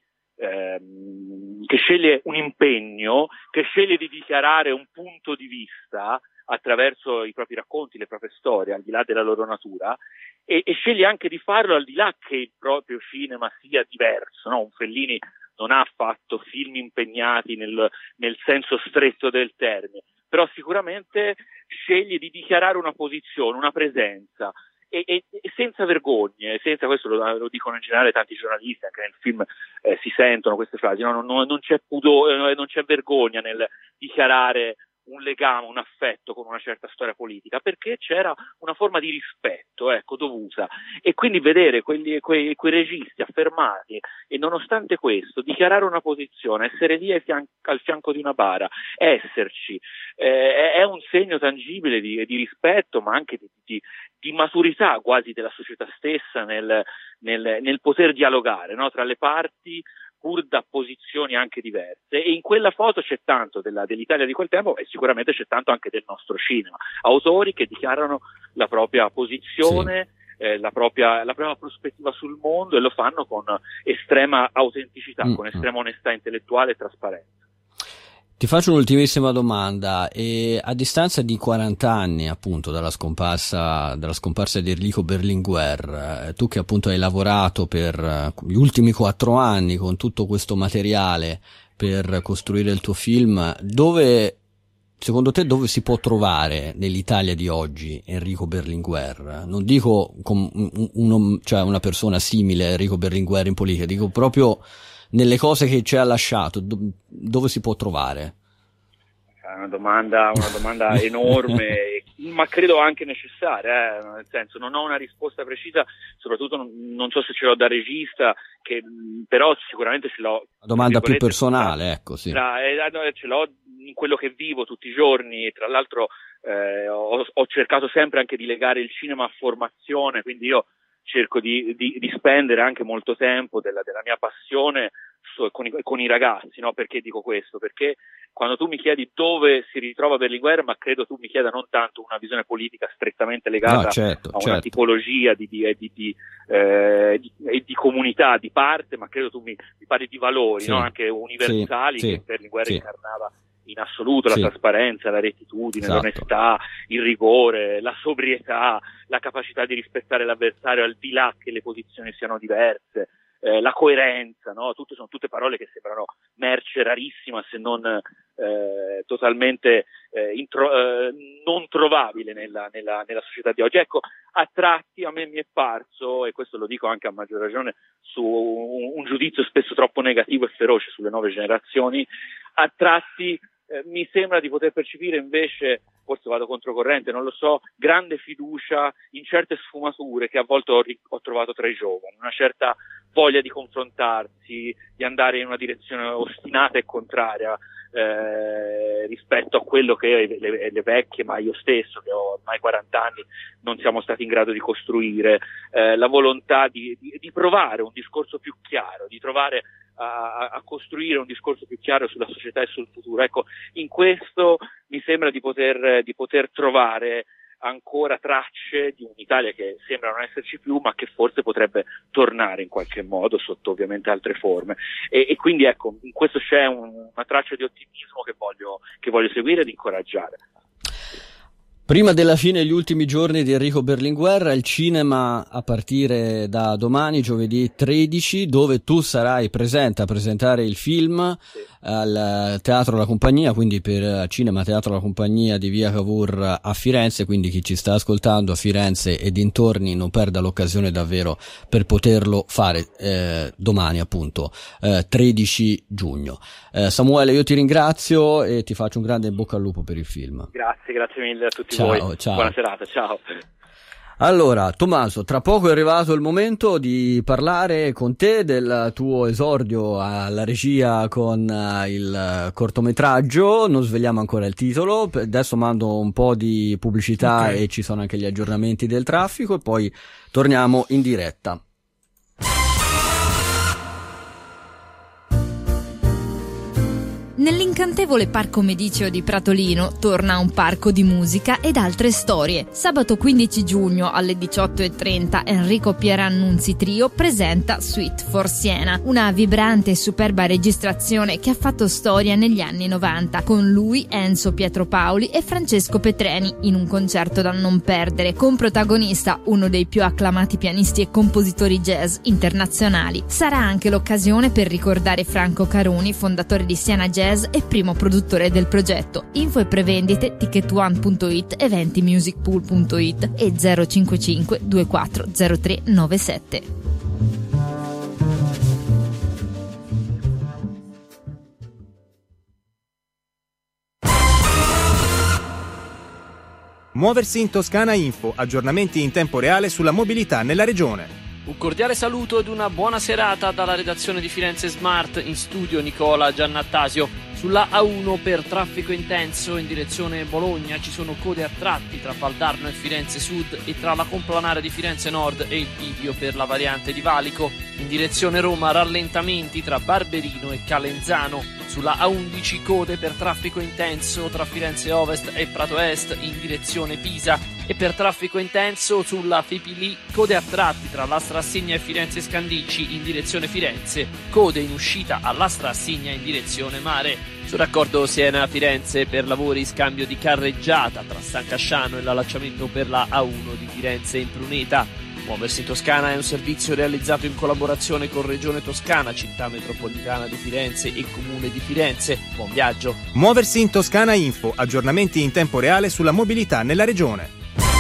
ehm, che sceglie un impegno, che sceglie di dichiarare un punto di vista attraverso i propri racconti, le proprie storie, al di là della loro natura, e, e sceglie anche di farlo al di là che il proprio cinema sia diverso, no? Un Fellini non ha fatto film impegnati nel, nel senso stretto del termine, però sicuramente sceglie di dichiarare una posizione, una presenza, e, e, e senza vergogne, senza, questo lo, lo dicono in generale tanti giornalisti, anche nel film eh, si sentono queste frasi, no? non, non, c'è pudore, non c'è vergogna nel dichiarare un legame, un affetto con una certa storia politica, perché c'era una forma di rispetto, ecco, dovuta, e quindi vedere quelli, quei, quei registi affermati e nonostante questo dichiarare una posizione, essere lì al fianco, al fianco di una bara, esserci, eh, è un segno tangibile di, di rispetto, ma anche di, di, di maturità quasi della società stessa nel, nel, nel poter dialogare, no, tra le parti, pur da posizioni anche diverse, e in quella foto c'è tanto della, dell'Italia di quel tempo e sicuramente c'è tanto anche del nostro cinema, autori che dichiarano la propria posizione, sì. eh, la, propria, la propria prospettiva sul mondo, e lo fanno con estrema autenticità, mm. con estrema onestà intellettuale e trasparenza. Ti faccio un'ultimissima domanda, e a distanza di quaranta anni appunto dalla scomparsa, dalla scomparsa di Enrico Berlinguer, eh, tu che appunto hai lavorato per uh, gli ultimi quattro anni con tutto questo materiale per costruire il tuo film, dove, secondo te, dove si può trovare nell'Italia di oggi Enrico Berlinguer? Non dico com- uno, cioè una persona simile a Enrico Berlinguer in politica, dico proprio nelle cose che ci ha lasciato, do- dove si può trovare? È una domanda, una domanda enorme, ma credo anche necessaria, eh? Nel senso, non ho una risposta precisa, soprattutto non, non so se ce l'ho da regista, che però sicuramente ce l'ho. Una domanda più personale, tra, ecco, sì. Tra, eh, ce l'ho in quello che vivo tutti i giorni, e tra l'altro eh, ho, ho cercato sempre anche di legare il cinema a formazione, quindi io cerco di, di, di spendere anche molto tempo della, della mia passione su, con, i, con i ragazzi, no? Perché dico questo? Perché quando tu mi chiedi dove si ritrova Berlinguer, ma credo tu mi chieda non tanto una visione politica strettamente legata no, certo, a una certo. tipologia di, di, di, di, eh, di, di comunità, di parte, ma credo tu mi, mi parli di valori, sì, no? Anche universali, sì, che Berlinguer sì. incarnava in assoluto, sì. la trasparenza, la rettitudine, esatto. l'onestà, il rigore, la sobrietà, la capacità di rispettare l'avversario al di là che le posizioni siano diverse, eh, la coerenza, no? Tutte sono tutte parole che sembrano merce rarissima, se non eh, totalmente eh, intro, eh, non trovabile nella, nella, nella società di oggi. Ecco, a tratti a me mi è parso, e questo lo dico anche a maggior ragione su un, un giudizio spesso troppo negativo e feroce sulle nuove generazioni, a tratti Eh, mi sembra di poter percepire invece, forse vado controcorrente, non lo so, grande fiducia in certe sfumature che a volte ho, ri- ho trovato tra i giovani, una certa voglia di confrontarsi, di andare in una direzione ostinata e contraria eh, rispetto a quello che le, le vecchie, ma io stesso che ho ormai quaranta anni, non siamo stati in grado di costruire, eh, la volontà di, di, di provare un discorso più chiaro, di trovare A, a costruire un discorso più chiaro sulla società e sul futuro. Ecco, in questo mi sembra di poter, di poter trovare ancora tracce di un'Italia che sembra non esserci più, ma che forse potrebbe tornare in qualche modo sotto ovviamente altre forme. E, e quindi ecco, in questo c'è un, una traccia di ottimismo che voglio, che voglio seguire ed incoraggiare. Prima della fine degli ultimi giorni di Enrico Berlinguer, il cinema a partire da domani, giovedì tredici, dove tu sarai presente a presentare il film sì. al Teatro La Compagnia, quindi per Cinema Teatro La Compagnia di Via Cavour a Firenze, quindi chi ci sta ascoltando a Firenze e dintorni non perda l'occasione davvero per poterlo fare eh, domani appunto, eh, tredici giugno. Eh, Samuele, io ti ringrazio e ti faccio un grande in bocca al lupo per il film. Grazie, grazie mille a tutti. Ciao, voi. Ciao. Buona serata, ciao. Allora, Tommaso, tra poco è arrivato il momento di parlare con te del tuo esordio alla regia con uh, il cortometraggio. Non svegliamo ancora il titolo, adesso mando un po' di pubblicità okay. e ci sono anche gli aggiornamenti del traffico e poi torniamo in diretta. Nell'incantevole Parco Mediceo di Pratolino torna un parco di musica ed altre storie. Sabato quindici giugno alle diciotto e trenta Enrico Pierannunzi Trio presenta Suite for Siena, una vibrante e superba registrazione che ha fatto storia negli anni novanta, con lui, Enzo Pietropaoli e Francesco Petreni in un concerto da non perdere, con protagonista uno dei più acclamati pianisti e compositori jazz internazionali. Sarà anche l'occasione per ricordare Franco Caroni, fondatore di Siena Jazz e primo produttore del progetto. Info e prevendite ticket one punto it, eventi music pool punto it e zero cinquantacinque ventiquattro zero tre novantasette. Muoversi in Toscana Info, aggiornamenti in tempo reale sulla mobilità nella regione. Un cordiale saluto ed una buona serata dalla redazione di Firenze Smart, in studio Nicola Giannattasio. Sulla A uno per traffico intenso in direzione Bologna ci sono code a tratti tra Valdarno e Firenze Sud e tra la complanare di Firenze Nord e il bivio per la variante di Valico. In direzione Roma rallentamenti tra Barberino e Calenzano. Sulla A undici code per traffico intenso tra Firenze Ovest e Prato Est in direzione Pisa, e per traffico intenso sulla Fipili code a tratti tra Lastra Assigna e Firenze Scandicci in direzione Firenze, code in uscita a Lastra Assigna in direzione Mare. Sul raccordo Siena-Firenze per lavori scambio di carreggiata tra San Casciano e l'allacciamento per la A uno di Firenze in Pruneta. Muoversi in Toscana è un servizio realizzato in collaborazione con Regione Toscana, Città Metropolitana di Firenze e Comune di Firenze. Buon viaggio. Muoversi in Toscana Info, aggiornamenti in tempo reale sulla mobilità nella regione.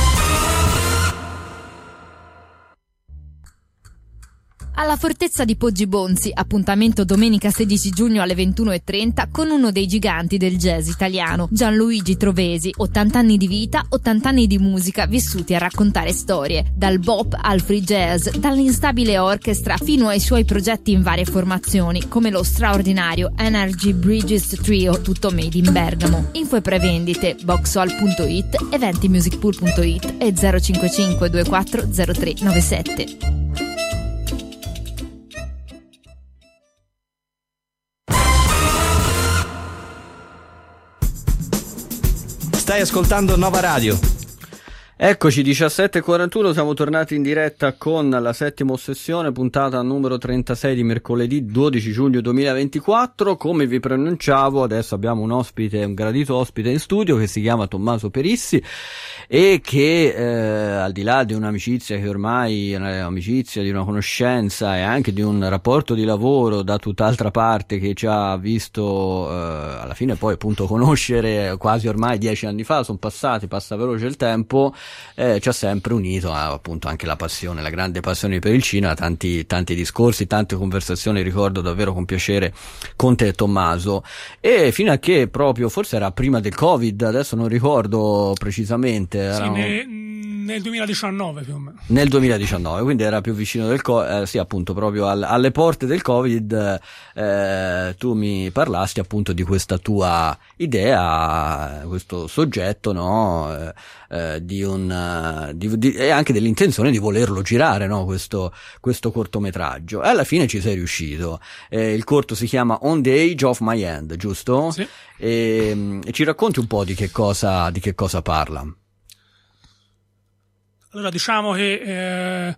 Alla Fortezza di Poggi Bonzi, appuntamento domenica sedici giugno alle ventuno e trenta con uno dei giganti del jazz italiano, Gianluigi Trovesi. ottanta anni di vita, ottanta anni di musica vissuti a raccontare storie, dal bop al free jazz, dall'instabile orchestra fino ai suoi progetti in varie formazioni, come lo straordinario Energy Bridges Trio, tutto made in Bergamo. Info e prevendite boxhall punto it, eventimusicpool punto it e zero cinquantacinque ventiquattro zero tre novantasette. Stai ascoltando Nova Radio. Eccoci, diciassette e quarantuno, siamo tornati in diretta con la settima ossessione, puntata numero trentasei di mercoledì dodici giugno duemilaventiquattro. Come vi preannunciavo, adesso abbiamo un ospite, un gradito ospite in studio che si chiama Tommaso Perissi e che eh, al di là di un'amicizia che ormai è un'amicizia, di una conoscenza e anche di un rapporto di lavoro da tutt'altra parte che ci ha visto eh, alla fine poi appunto conoscere quasi ormai dieci anni fa, sono passati, passa veloce il tempo. Eh, ci ha sempre unito a, appunto anche la passione, la grande passione per il cinema, tanti, tanti discorsi, tante conversazioni ricordo davvero con piacere con te Tommaso, e fino a che proprio forse era prima del Covid, adesso non ricordo precisamente, sì, erano... ne, nel duemiladiciannove più o meno. Nel duemiladiciannove, quindi era più vicino del Covid, eh, sì appunto proprio al, alle porte del Covid. Eh, tu mi parlasti appunto di questa tua idea, questo soggetto, no? Eh, eh, di un di, di, e anche dell'intenzione di volerlo girare, no? Questo, questo cortometraggio, e alla fine ci sei riuscito. Eh, il corto si chiama On the Age of My Hand, giusto? Sì. E, e ci racconti un po' di che cosa, di che cosa parla? Allora, diciamo che eh,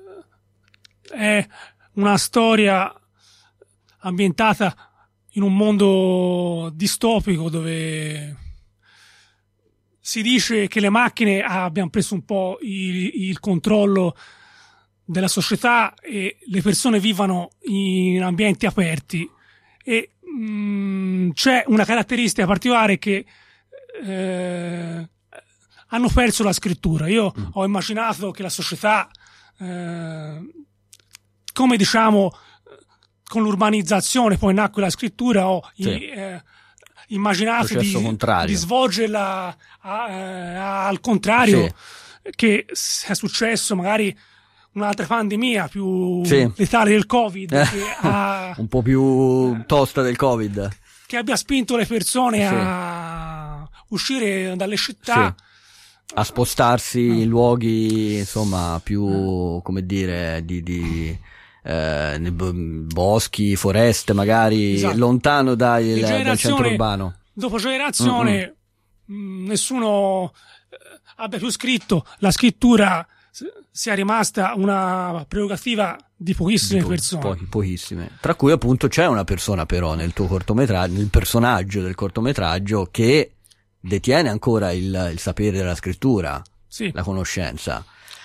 è una storia ambientata in un mondo distopico dove si dice che le macchine abbiano preso un po' il, il controllo della società e le persone vivano in ambienti aperti, e mh, c'è una caratteristica particolare che eh, hanno perso la scrittura. Io mm. ho immaginato che la società, eh, come diciamo, con l'urbanizzazione poi nacque la scrittura, ho sì. eh, immaginato di, di svolgerla a, eh, al contrario, sì. che è successo magari un'altra pandemia più sì. letale del Covid, eh. che ha, un po' più tosta del Covid, che abbia spinto le persone sì. a uscire dalle città, sì. a spostarsi ah. in luoghi insomma più, come dire, di, di eh, boschi, foreste magari, esatto. lontano dai, dal centro urbano. Dopo generazione mm-hmm. nessuno abbia più scritto, la scrittura sia rimasta una prerogativa di pochissime po- persone. Pochi, pochissime. Tra cui appunto c'è una persona però nel tuo cortometraggio, nel personaggio del cortometraggio, che detiene ancora il, il sapere della scrittura, sì. la conoscenza.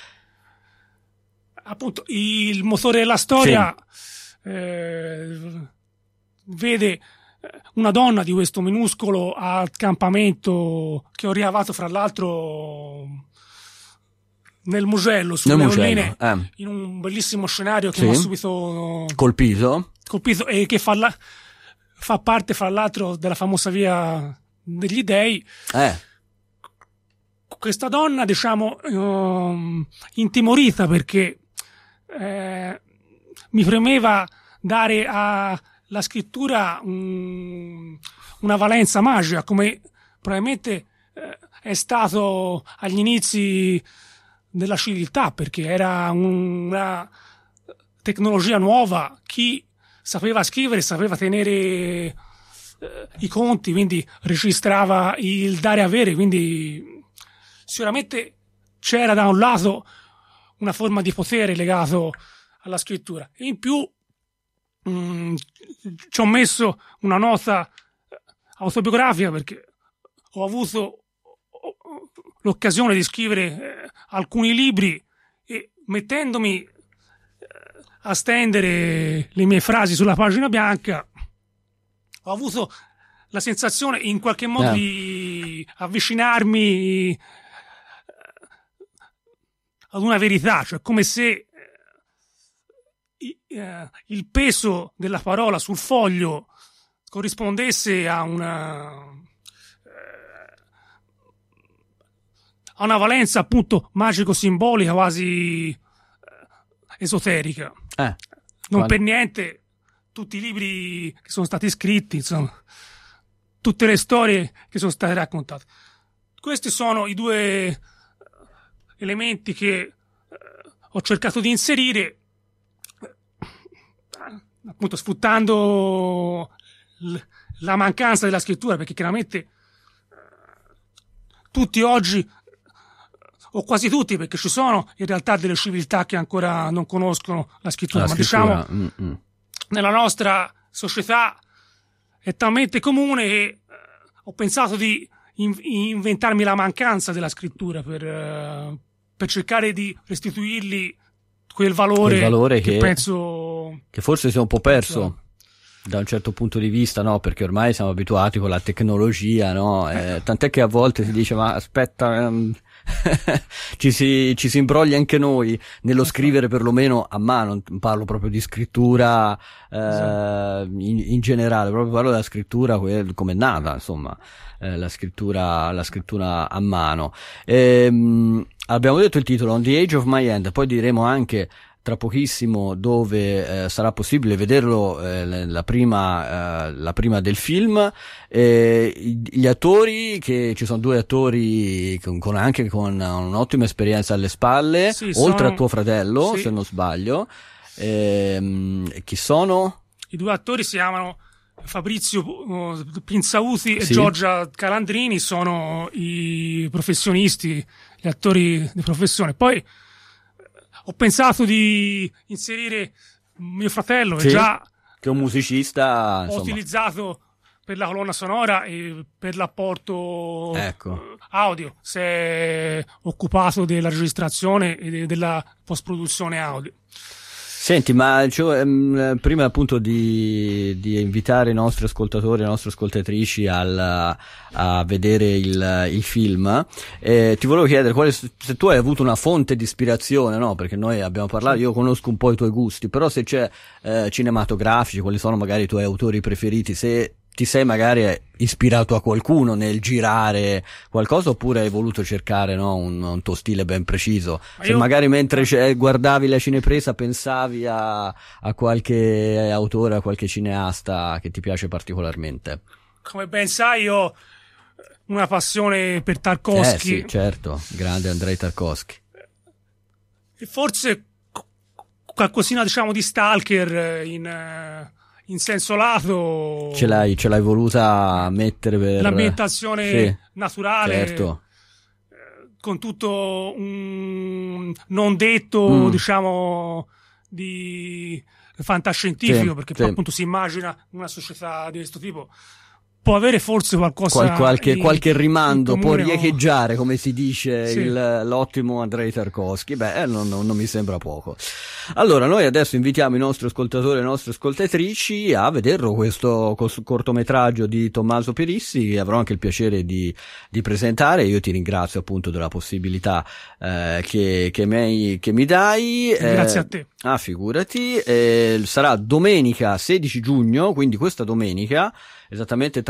Appunto, il motore della storia sì. eh, vede una donna di questo minuscolo accampamento che ho ricavato fra l'altro nel Mugello, sulle nel colline, Mugello, eh. in un bellissimo scenario che sì. mi ha subito colpito, colpito e che fa, la, fa parte fra l'altro della famosa via degli dei. Eh. questa donna, diciamo, uh, intimorita perché eh, mi premeva dare alla scrittura um, una valenza magica, come probabilmente eh, è stato agli inizi della civiltà, perché era una tecnologia nuova. Chi sapeva scrivere sapeva tenere eh, i conti, quindi registrava il dare e avere, quindi sicuramente c'era da un lato una forma di potere legato alla scrittura, e in più mh, ci ho messo una nota autobiografica perché ho avuto l'occasione di scrivere eh, alcuni libri, e mettendomi eh, a stendere le mie frasi sulla pagina bianca ho avuto la sensazione in qualche modo yeah. di avvicinarmi eh, ad una verità, cioè come se eh, eh, il peso della parola sul foglio corrispondesse a una ha una valenza appunto magico-simbolica, quasi eh, esoterica. Eh, non quale? Per niente tutti i libri che sono stati scritti, insomma, tutte le storie che sono state raccontate. Questi sono i due elementi che eh, ho cercato di inserire, eh, appunto sfruttando l- la mancanza della scrittura, perché chiaramente eh, tutti oggi, o quasi tutti, perché ci sono in realtà delle civiltà che ancora non conoscono la scrittura, la ma scrittura. diciamo Mm-mm. nella nostra società è talmente comune che eh, ho pensato di in- inventarmi la mancanza della scrittura per, eh, per cercare di restituirgli quel valore, Quel valore che, che- penso che forse si è un po' perso penso- da un certo punto di vista, no? Perché ormai siamo abituati con la tecnologia, no? Eh, tant'è che a volte si dice, ma aspetta, ehm, ci si, ci si imbroglia anche noi nello scrivere perlomeno a mano. Non parlo proprio di scrittura eh, in, in generale, proprio parlo della scrittura quel- come è nata, insomma, eh, la scrittura, la scrittura a mano. Ehm, abbiamo detto il titolo, On the Age of My Hand, poi diremo anche tra pochissimo dove eh, sarà possibile vederlo, eh, la prima eh, la prima del film. Eh, gli attori, che ci sono due attori con, con anche con un'ottima esperienza alle spalle, Sì, oltre sono- a tuo fratello, sì. se non sbaglio. Ehm, chi sono? I due attori si chiamano Fabrizio uh, Pinzauti e Sì. Giorgia Calandrini, sono i professionisti, gli attori di professione. Poi eh, ho pensato di inserire mio fratello, che Sì, già che è un musicista, ho insomma. utilizzato per la colonna sonora e per l'apporto Ecco. audio, si è occupato della registrazione e de- della post-produzione audio. Senti, ma cioè, ehm, prima appunto di, di invitare i nostri ascoltatori e le nostre ascoltatrici al, a vedere il, il film, eh, ti volevo chiedere quale, se tu hai avuto una fonte di ispirazione, no? Perché noi abbiamo parlato, io conosco un po' i tuoi gusti, però se c'è eh, cinematografici, quali sono magari i tuoi autori preferiti, se ti sei magari ispirato a qualcuno nel girare qualcosa, oppure hai voluto cercare, no, un, un tuo stile ben preciso? Ma Se io- magari mentre c'è- guardavi la cinepresa pensavi a, a qualche autore, a qualche cineasta che ti piace particolarmente. Come ben sai, io ho una passione per Eh Tarkovsky. sì, certo, grande Andrei Tarkovsky. E forse qu- qualcosina, diciamo, di Stalker eh, in, eh, in senso lato. Ce l'hai, ce l'hai voluta mettere per... L'ambientazione Sì, naturale, certo. con tutto un non detto, Mm. diciamo, di fantascientifico, Sì, perché sì. poi appunto si immagina una società di questo tipo. Può avere forse qualcosa Qual- qualche, in- qualche rimando in può comune, o- riecheggiare, come si dice, Sì. il, l'ottimo Andrei Tarkovsky. Beh, eh, non, non- non mi sembra poco. Allora, noi adesso invitiamo i nostri ascoltatori e le nostre ascoltatrici a vederlo, questo cos- cortometraggio di Tommaso Perissi, che avrò anche il piacere di, di presentare. Io ti ringrazio appunto della possibilità eh, che, che, mi, che mi dai. Grazie Eh, a te. Ah, figurati. Eh, sarà domenica sedici giugno, quindi questa domenica, esattamente tra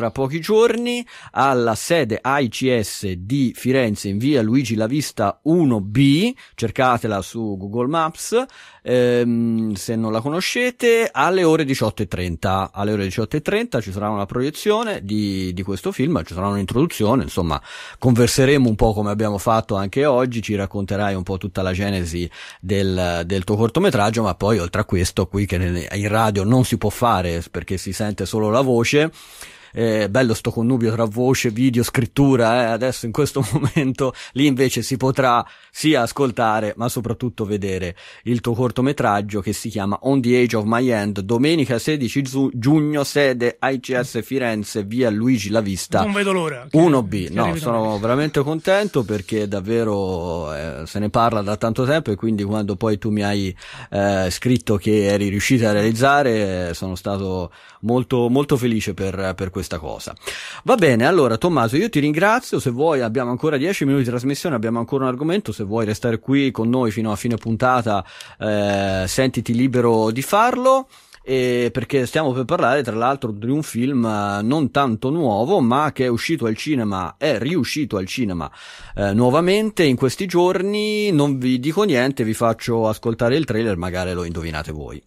tra pochi giorni alla sede A I C S di Firenze in via Luigi La Vista uno B, cercatela su Google Maps ehm, se non la conoscete, alle ore diciotto e trenta. Alle ore diciotto e trenta ci sarà una proiezione di, di questo film, ci sarà un'introduzione, insomma converseremo un po' come abbiamo fatto anche oggi, ci racconterai un po' tutta la genesi del, del tuo cortometraggio, ma poi oltre a questo qui che in radio non si può fare perché si sente solo la voce. Eh, bello sto connubio tra voce, video, scrittura, eh, adesso in questo momento lì invece si potrà sia ascoltare ma soprattutto vedere il tuo cortometraggio che si chiama On the Edge of My Hand, domenica sedici giugno, sede A I C S Firenze, via Luigi La Vista non vedo l'ora uno B. No, sono veramente contento perché davvero eh, se ne parla da tanto tempo e quindi quando poi tu mi hai eh, scritto che eri riuscito a realizzare eh, sono stato molto molto felice per, per questa cosa. Va bene, allora Tommaso, io ti ringrazio. Se vuoi abbiamo ancora dieci minuti di trasmissione, abbiamo ancora un argomento, se vuoi restare qui con noi fino a fine puntata eh, sentiti libero di farlo, e perché stiamo per parlare tra l'altro di un film eh, non tanto nuovo ma che è uscito al cinema, è riuscito al cinema eh, nuovamente in questi giorni. Non vi dico niente, vi faccio ascoltare il trailer, magari lo indovinate voi.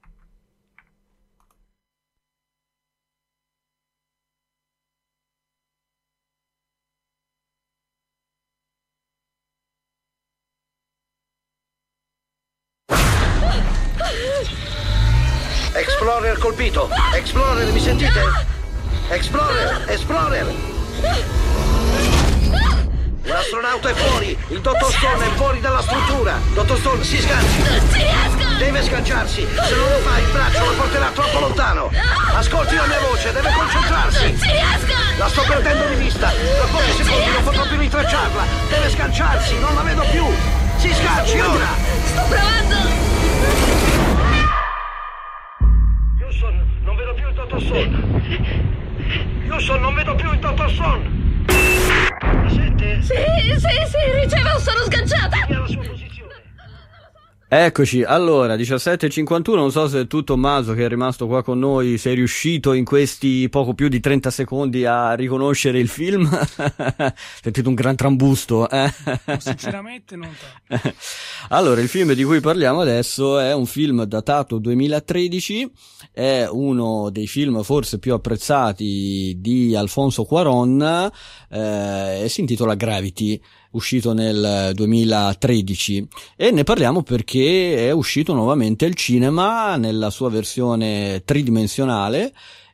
Explorer colpito! Explorer, mi sentite? Explorer! Explorer! L'astronauta è fuori! Il dottor Stone è fuori dalla struttura! Dottor Stone, si sganci! Non ci riesco! Deve sganciarsi! Se non lo fa, il braccio lo porterà troppo lontano! Ascolti la mia voce, deve concentrarsi! Non ci riesco! La sto perdendo di vista! Tra pochi secondi non potrò più rintracciarla! Deve sganciarsi! Non la vedo più! Si sganci ora! Sto provando! Houston, non vedo più il dottor Stone. Houston, non vedo più il dottor Stone. Mi sente? Sì, sì, sì, ricevo, sono sganciata. Alla sua posizione. Eccoci, allora diciassette e cinquantuno, non so se tu Tommaso che è rimasto qua con noi sei riuscito in questi poco più di trenta secondi a riconoscere il film. Sentito un gran trambusto, eh? No, sinceramente non tanto. Allora, il film di cui parliamo adesso è un film datato duemilatredici, è uno dei film forse più apprezzati di Alfonso Cuarón, eh, e si intitola Gravity, uscito nel duemilatredici, e ne parliamo perché è uscito nuovamente al cinema nella sua versione tridimensionale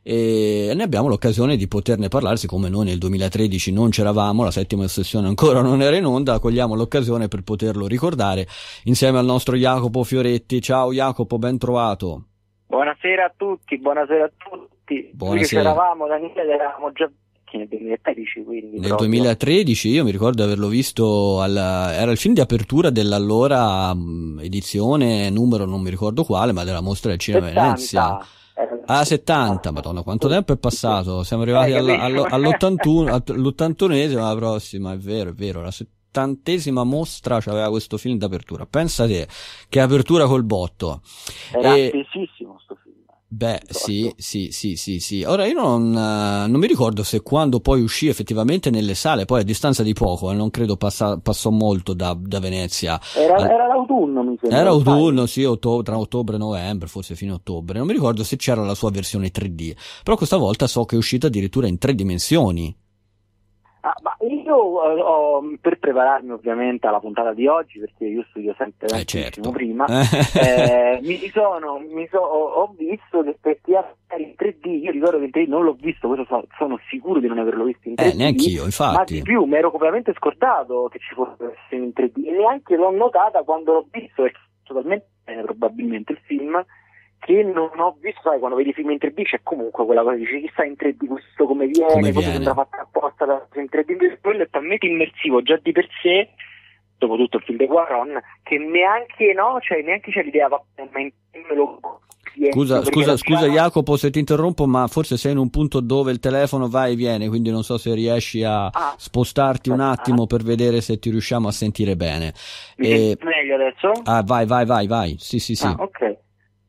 e ne abbiamo l'occasione di poterne parlare. Siccome noi nel duemilatredici non c'eravamo, la settima sessione ancora non era in onda, cogliamo l'occasione per poterlo ricordare insieme al nostro Jacopo Fioretti. Ciao Jacopo, ben trovato. Buonasera a tutti, buonasera a tutti. Buonasera. Qui c'eravamo, Daniele, eravamo già nel duemilatredici, quindi nel proprio. duemilatredici io mi ricordo di averlo visto alla, era il film di apertura dell'allora um, edizione numero non mi ricordo quale, ma della mostra del cinema Venezia. Ah, settanta, madonna, quanto tempo è passato? Siamo arrivati eh, alla, allo, all'ottantuno, all'ottantunesima, la prossima, è vero, è vero, la settantesima mostra c'aveva questo film d'apertura. Pensa te, che apertura col botto. Era e... attesissimo sto film. Beh, sì, sì, sì, sì, sì. Ora io non, non mi ricordo se quando poi uscì effettivamente nelle sale, poi a distanza di poco, eh, non credo passa, passò molto da, da Venezia. Era, eh, era l'autunno, mi sembra. Era autunno, sì, ottobre, tra ottobre e novembre, forse fine ottobre. Non mi ricordo se c'era la sua versione tre D, però questa volta so che è uscita addirittura in tre dimensioni. Ah, ma io ho, ho, per prepararmi ovviamente alla puntata di oggi, perché io studio sempre eh, certo. prima, eh, mi sono, mi so, ho, ho visto che effettivamente in tre D, io ricordo che in tre D non l'ho visto, questo so, sono sicuro di non averlo visto in tre D, eh, neanche io, infatti. Ma di più, mi ero completamente scordato che ci fosse in tre D, e neanche l'ho notata quando l'ho visto, perché totalmente bene probabilmente il film, che non ho visto, sai, quando vedi film in tre D c'è comunque quella cosa, dici chissà in tre D questo come viene, come poi viene. sembra fatta apposta da in tre D, quello è talmente immersivo già di per sé, dopo tutto il film di Cuarón, che neanche no, cioè neanche c'è l'idea, ma me lo Scusa, scusa, scusa Jacopo se ti interrompo, ma forse sei in un punto dove il telefono va e viene, quindi non so se riesci a ah, spostarti un attimo per vedere se ti riusciamo a sentire bene. Mi e... meglio adesso? Ah, vai, vai, vai, vai. Sì, sì, sì. Ah, ok.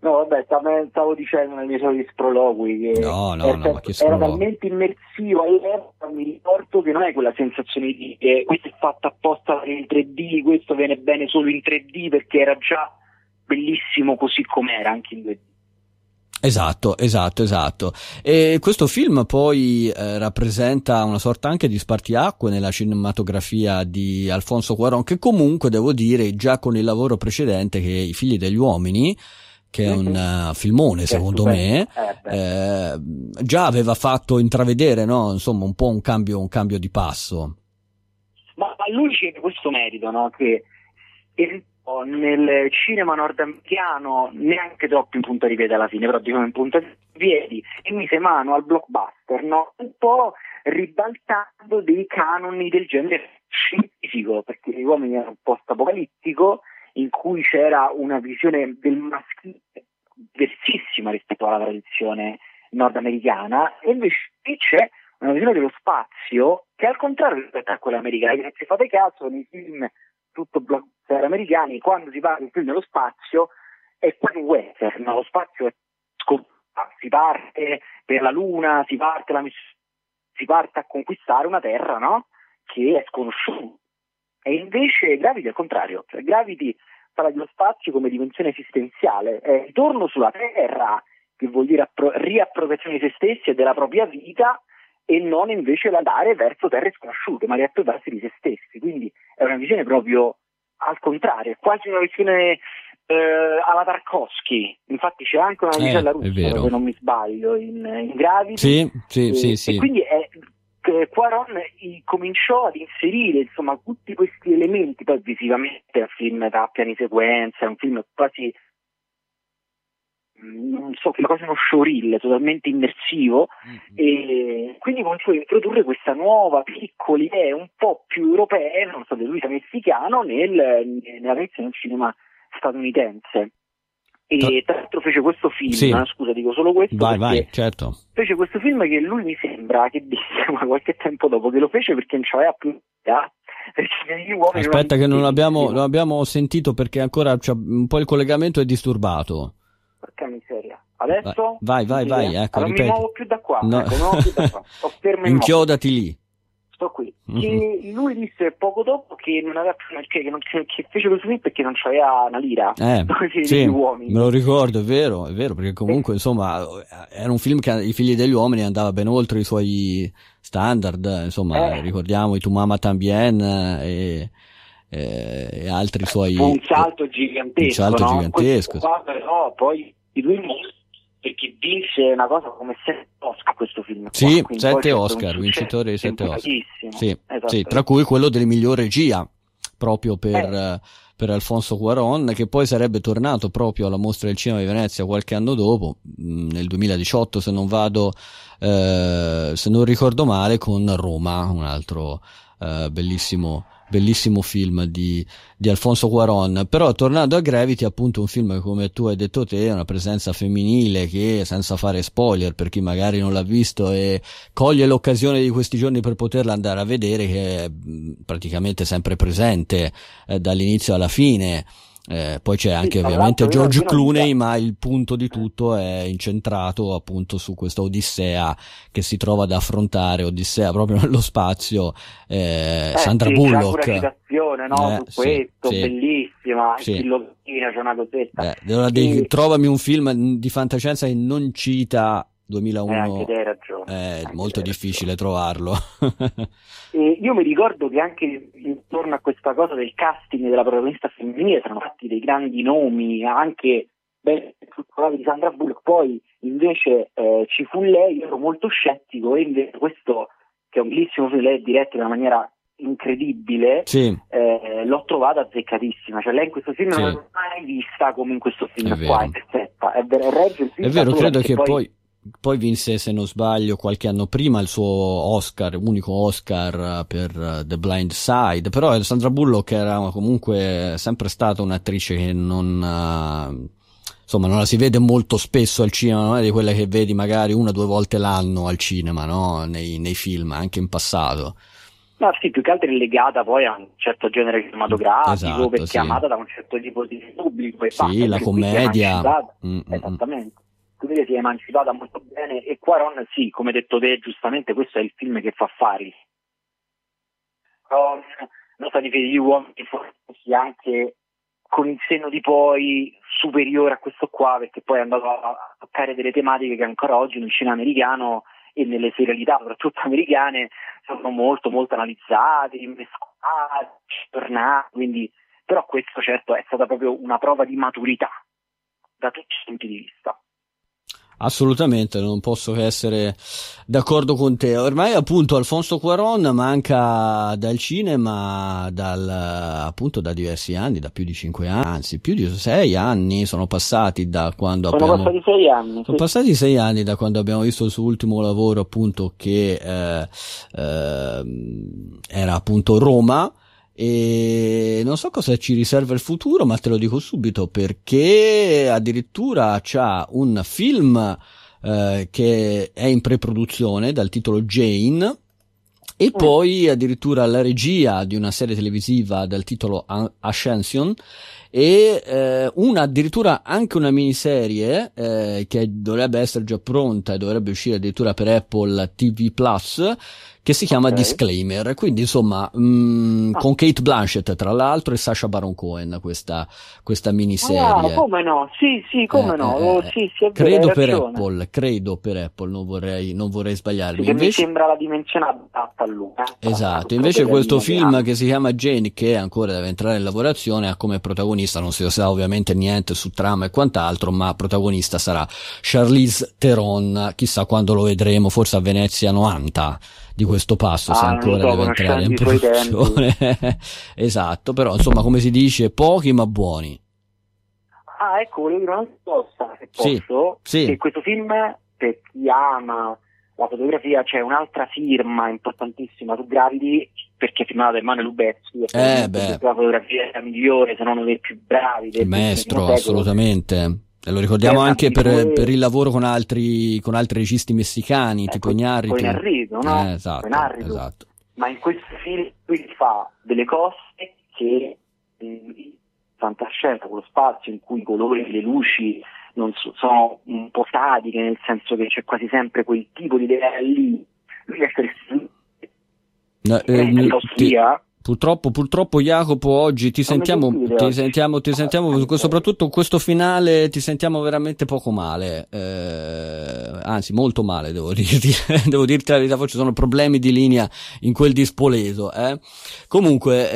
No, vabbè, stavo, stavo dicendo nei miei soliti sproloqui che no, no, era, no, ma che era talmente immersivo all'epoca, mi ricordo che non è quella sensazione di che questo è fatto apposta in tre D, questo viene bene solo in tre D, perché era già bellissimo così com'era anche in due D. Esatto, esatto, esatto. E questo film poi eh, rappresenta una sorta anche di spartiacque nella cinematografia di Alfonso Cuarón, che comunque devo dire già con il lavoro precedente, che è I figli degli uomini, che è un uh, filmone che secondo me, eh, eh, già aveva fatto intravedere, no? Insomma, un po' un cambio, un cambio di passo. Ma a lui c'è questo merito, no? Che nel cinema nordamericano neanche troppo in punta di piedi alla fine, però diciamo in punta di piedi, e mise mano al blockbuster, no? Un po' ribaltando dei canoni del genere scientifico, perché Gli uomini era un post-apocalittico in cui c'era una visione del maschile diversissima rispetto alla tradizione nordamericana, e invece c'è una visione dello spazio che al contrario rispetto a quella americana, che se fate caso nei film tutto blockbuster americani, quando si parla di film nello spazio è quasi un western, no? Lo spazio è scoperto, si parte per la luna, si parte, la miss- si parte a conquistare una terra, no? Che è sconosciuta. E invece Gravity è il contrario, cioè Gravity parla dello spazio come dimensione esistenziale, è il ritorno sulla terra, che vuol dire appro- riappropriazione di se stessi e della propria vita, e non invece l'andare verso terre sconosciute, ma riappropriarsi di se stessi. Quindi è una visione proprio al contrario, è quasi una visione eh, alla Tarkovsky. Infatti c'è anche una vicenda eh, russa, se non mi sbaglio, in, in Gravity. Sì, sì, e, sì, sì. E quindi è, eh, Cuarón cominciò ad inserire insomma tutti questi elementi. Poi visivamente è un film da piani sequenza, è un film quasi, non so, che quasi uno showreel totalmente immersivo, mm-hmm. E quindi cominciò a introdurre questa nuova piccola idea un po' più europea, non so, di lui messicano nel, nella versione del cinema statunitense. E tra l'altro fece questo film, sì. Scusa, dico solo questo, vai vai, certo, fece questo film che lui mi sembra che disse ma qualche tempo dopo che lo fece perché non c'aveva più idea. Aspetta che non l'abbiamo, non abbiamo sentito perché ancora c'è un po' il collegamento è disturbato. Porca miseria. Adesso? Vai, vai, vai, vai, ecco, allora, ripeti. mi muovo più da qua, no. ecco, non più da qua. Sto fermo in Inchiodati lì. Sto qui. Mm-hmm. Che lui disse poco dopo che non aveva più, che, non, che fece questo film perché non c'aveva una lira. Eh, sì, uomini. Me lo ricordo, è vero, è vero, perché comunque eh. insomma era un film che I figli degli uomini andava ben oltre i suoi standard, insomma, eh. ricordiamo i Tu Mama Tambien e, e, e altri suoi. Un salto gigantesco, un salto no? gigantesco. Qua, però poi i due mostri, perché vinse una cosa come sette Oscar questo film. Sì, qua, sette Oscar, vincitore di sette Oscar. Sì, esatto. Sì, tra cui quello del miglior regia, proprio per, eh. per Alfonso Cuarón, che poi sarebbe tornato proprio alla Mostra del Cinema di Venezia qualche anno dopo, nel duemiladiciotto se non vado, eh, se non ricordo male, con Roma, un altro eh, bellissimo bellissimo film di, di Alfonso Cuarón. Però tornando a Gravity, appunto un film che, come tu hai detto te, ha una presenza femminile che, senza fare spoiler per chi magari non l'ha visto e coglie l'occasione di questi giorni per poterla andare a vedere, che è praticamente sempre presente eh, dall'inizio alla fine. Eh, poi c'è anche sì, ovviamente George Clooney, ma il punto di tutto è incentrato appunto su questa odissea che si trova ad affrontare, odissea proprio nello spazio, eh, eh, Sandra sì, Bullock. C'è una citazione, no? Eh, su questo, sì, bellissima, sì. Filosofia, c'è una cosetta. Eh, allora, e... Trovami un film di fantascienza che non cita duemilauno, eh, anche te hai ragione. È anche molto difficile trovarlo. E io mi ricordo che anche intorno a questa cosa del casting della protagonista femminile erano fatti dei grandi nomi, anche beh, di Sandra Bullock, poi invece eh, ci fu lei, io ero molto scettico, e invece questo, che è un bellissimo film, lei è diretto in una maniera incredibile, sì. eh, l'ho trovata azzeccatissima, cioè lei in questo film sì. non l'ho mai vista come in questo film è qua, vero. è perfetta, è vero, regge il film, è vero, credo che poi... poi... Poi vinse, se non sbaglio, qualche anno prima il suo Oscar, unico Oscar per The Blind Side, però Sandra Bullock era comunque sempre stata un'attrice che non, uh, insomma, non la si vede molto spesso al cinema, non è di quelle che vedi magari una o due volte l'anno al cinema, no? Nei, nei film, anche in passato. No, sì, più che altro è legata poi a un certo genere cinematografico, esatto, perché sì. è amata da un certo tipo di pubblico. E Sì, basta, la perché qui si è commedia. emancipata. Mm, mm, mm. Esattamente. Quindi si è emancipata molto bene, e Cuarón, sì, come hai detto te giustamente, questo è il film che fa fare. Cuarón, Nota di fede di uomini, forse anche con il senno di poi superiore a questo qua, perché poi è andato a toccare delle tematiche che ancora oggi nel cinema americano e nelle serialità, soprattutto americane, sono molto molto analizzati, mescolati, tornati, quindi però questo certo è stata proprio una prova di maturità da tutti i punti di vista. Assolutamente, non posso che essere d'accordo con te. Ormai appunto Alfonso Cuarón manca dal cinema dal, appunto da diversi anni, da più di cinque anni, anzi più di sei anni sono passati da quando Sono abbiamo... passati sei anni. Sono Sì. passati sei anni da quando abbiamo visto il suo ultimo lavoro, appunto, che eh, eh, era appunto Roma. E non so cosa ci riserva il futuro, ma te lo dico subito, perché addirittura c'ha un film eh, che è in preproduzione dal titolo Jane, e poi addirittura la regia di una serie televisiva dal titolo Ascension, e eh, una addirittura anche una miniserie eh, che dovrebbe essere già pronta e dovrebbe uscire addirittura per Apple T V Plus, che si chiama Okay. Disclaimer. Quindi insomma mh, Ah. con Kate Blanchett tra l'altro e Sacha Baron Cohen questa, questa miniserie. Ah, come no? Sì, sì, come Eh, no? eh, Oh, eh, sì, sì, è vero, credo hai per ragione. Apple, credo per Apple, non vorrei, non vorrei sbagliarmi. Sì, che mi Invece, sembra la dimensione adatta a lui. Eh? esatto, Tutta invece quella questo linea film che che si chiama Jane, che ancora deve entrare in lavorazione, ha come protagonista, non si sa ovviamente niente su trama e quant'altro, ma protagonista sarà Charlize Theron. Chissà quando lo vedremo, forse a Venezia novanta di questo passo, se Ah, non ancora lo so, deve entrare in conoscendo i suoi produzione. Esatto, però insomma, come si dice, pochi ma buoni. Ah, ecco, volevo dire una cosa, se Sì, posso, sì. che questo film, per chi ama la fotografia, c'è un'altra firma importantissima su Grandi, perché è firmata da Emanuele Lubezzi, e Eh, beh. la fotografia è la migliore, se non uno dei più bravi del Il maestro, secolo. assolutamente. E lo ricordiamo Eh, anche ma per, due- per il lavoro con altri, con altri registi messicani, Eh, tipo con- Iñárritu. con Iñárritu, no? Eh, esatto, Con Iñárritu. esatto. Ma in questo film lui fa delle cose che in fantascienza, quello spazio in cui i colori e le luci non so- sono un po' statiche, nel senso che c'è quasi sempre quel tipo di idea lì. Lui essere No, eh, eh, ti- l'Austria, Purtroppo, purtroppo Jacopo, oggi ti Non mi sentiamo, sentite ti oggi? sentiamo, ti sentiamo, soprattutto questo finale ti sentiamo veramente poco male, eh, anzi molto male devo dirti, devo dirti la verità, forse ci sono problemi di linea in quel di Spoleto, eh. Comunque,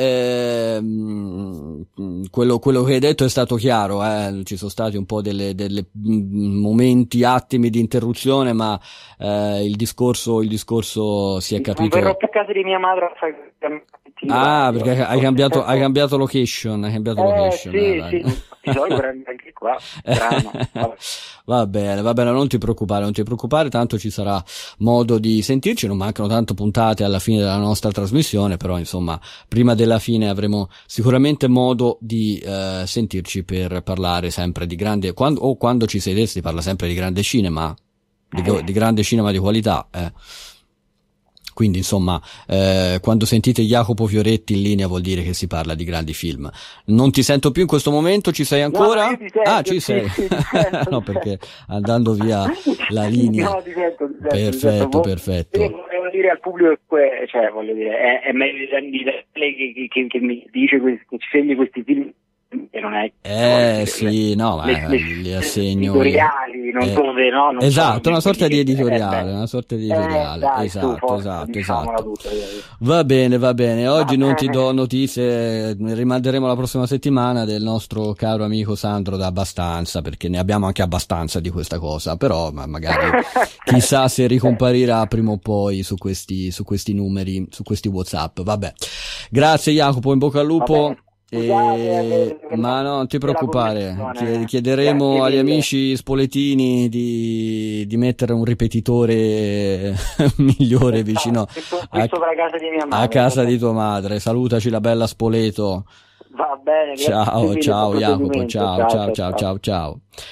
ehm, quello, quello che hai detto è stato chiaro, eh. Ci sono stati un po' delle, delle mm, momenti, attimi di interruzione, ma eh, il discorso, il discorso si è non capito. verrò più a casa di mia madre a fare Ah, perché hai cambiato, hai cambiato location, hai cambiato Eh, location. sì, eh, dai. sì, di solito anche qua, strano. Vabbè. Va bene, va bene, non ti preoccupare, non ti preoccupare, tanto ci sarà modo di sentirci, non mancano tanto puntate alla fine della nostra trasmissione, però insomma, prima della fine avremo sicuramente modo di eh, sentirci per parlare sempre di grande, quando, o quando ci siete si parla sempre di grande cinema, di, Eh. di grande cinema di qualità, eh. Quindi insomma, eh, quando sentite Jacopo Fioretti in linea vuol dire che si parla di grandi film. Non ti sento più in questo momento, ci sei ancora? No, io ti sento, ah, ci sì, sei. sì, ti sento, no, ti perché andando via la linea. No, ti sento, ti sento, ti Perfetto, sento. perfetto. Volevo dire al pubblico che que- cioè, voglio dire, è, è meglio di lei che, che, che mi dice que- che ci sceglie questi film e non è Eh sì, no, ma le, le, li assegno editoriali, non eh, sono dei, no, non esatto, sono una sorta di quelli che- editoriale, eh, una sorta di eh, editoriale, dai, su, esatto, forza, esatto, diciamola esatto. tutta, dai. Va bene, va bene, oggi Va non ti bene. do notizie, ne rimanderemo la prossima settimana del nostro caro amico Sandro da abbastanza, perché ne abbiamo anche abbastanza di questa cosa, però ma magari chissà se ricomparirà prima o poi su questi, su questi numeri, su questi WhatsApp, vabbè. Grazie Jacopo, in bocca al lupo. E... ma no, non ti preoccupare, Chied- chiederemo agli amici spoletini di, di mettere un ripetitore migliore vicino a, Sopra casa di mia madre, a casa di tua madre. Salutaci la bella Spoleto. Va bene, grazie Ciao, mille ciao per il Jacopo, procedimento. ciao, ciao, ciao, ciao, ciao.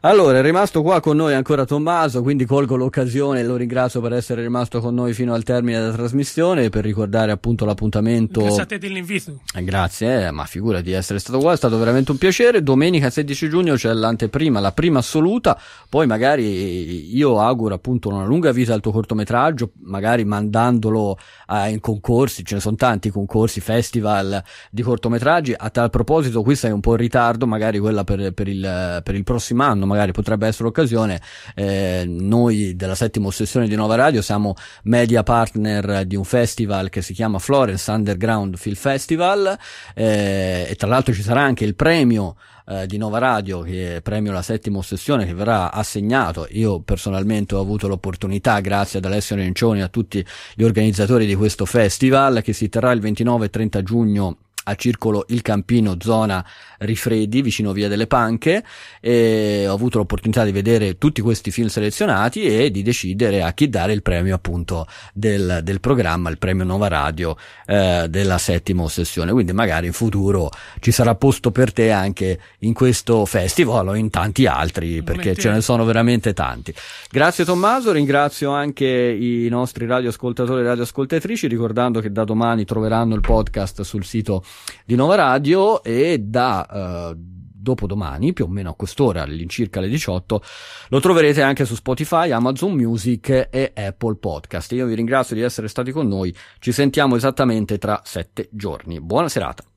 Allora, è rimasto qua con noi ancora Tommaso, quindi colgo l'occasione e lo ringrazio per essere rimasto con noi fino al termine della trasmissione, per ricordare appunto l'appuntamento. Grazie a te dell'invito. Eh, grazie, eh, ma figura di essere stato qua, è stato veramente un piacere. Domenica sedici giugno c'è l'anteprima, la prima assoluta, poi magari io auguro appunto una lunga vita al tuo cortometraggio, magari mandandolo a, in concorsi, ce ne sono tanti concorsi, festival di cortometraggi. A tal proposito, qui sei un po' in ritardo, magari quella per, per, il, per il prossimo anno, magari potrebbe essere l'occasione. Eh, noi della settima sessione di Nova Radio siamo media partner di un festival che si chiama Florence Underground Film Festival, eh, e tra l'altro ci sarà anche il premio eh, di Nova Radio, che è premio la settima sessione, che verrà assegnato. Io personalmente ho avuto l'opportunità, grazie ad Alessio Rencioni e a tutti gli organizzatori di questo festival, che si terrà il ventinove e trenta giugno a Circolo Il Campino, zona Rifredi, vicino Via delle Panche, e ho avuto l'opportunità di vedere tutti questi film selezionati e di decidere a chi dare il premio appunto del, del programma, il premio Nova Radio eh, della settima sessione. Quindi magari in futuro ci sarà posto per te anche in questo festival o in tanti altri, perché ce ne sono veramente tanti. Grazie Tommaso, ringrazio anche i nostri radioascoltatori e radioascoltatrici, ricordando che da domani troveranno il podcast sul sito di Nova Radio, e da uh, dopodomani, più o meno a quest'ora, all'incirca alle diciotto, lo troverete anche su Spotify, Amazon Music e Apple Podcast. Io vi ringrazio di essere stati con noi, ci sentiamo esattamente tra sette giorni. Buona serata.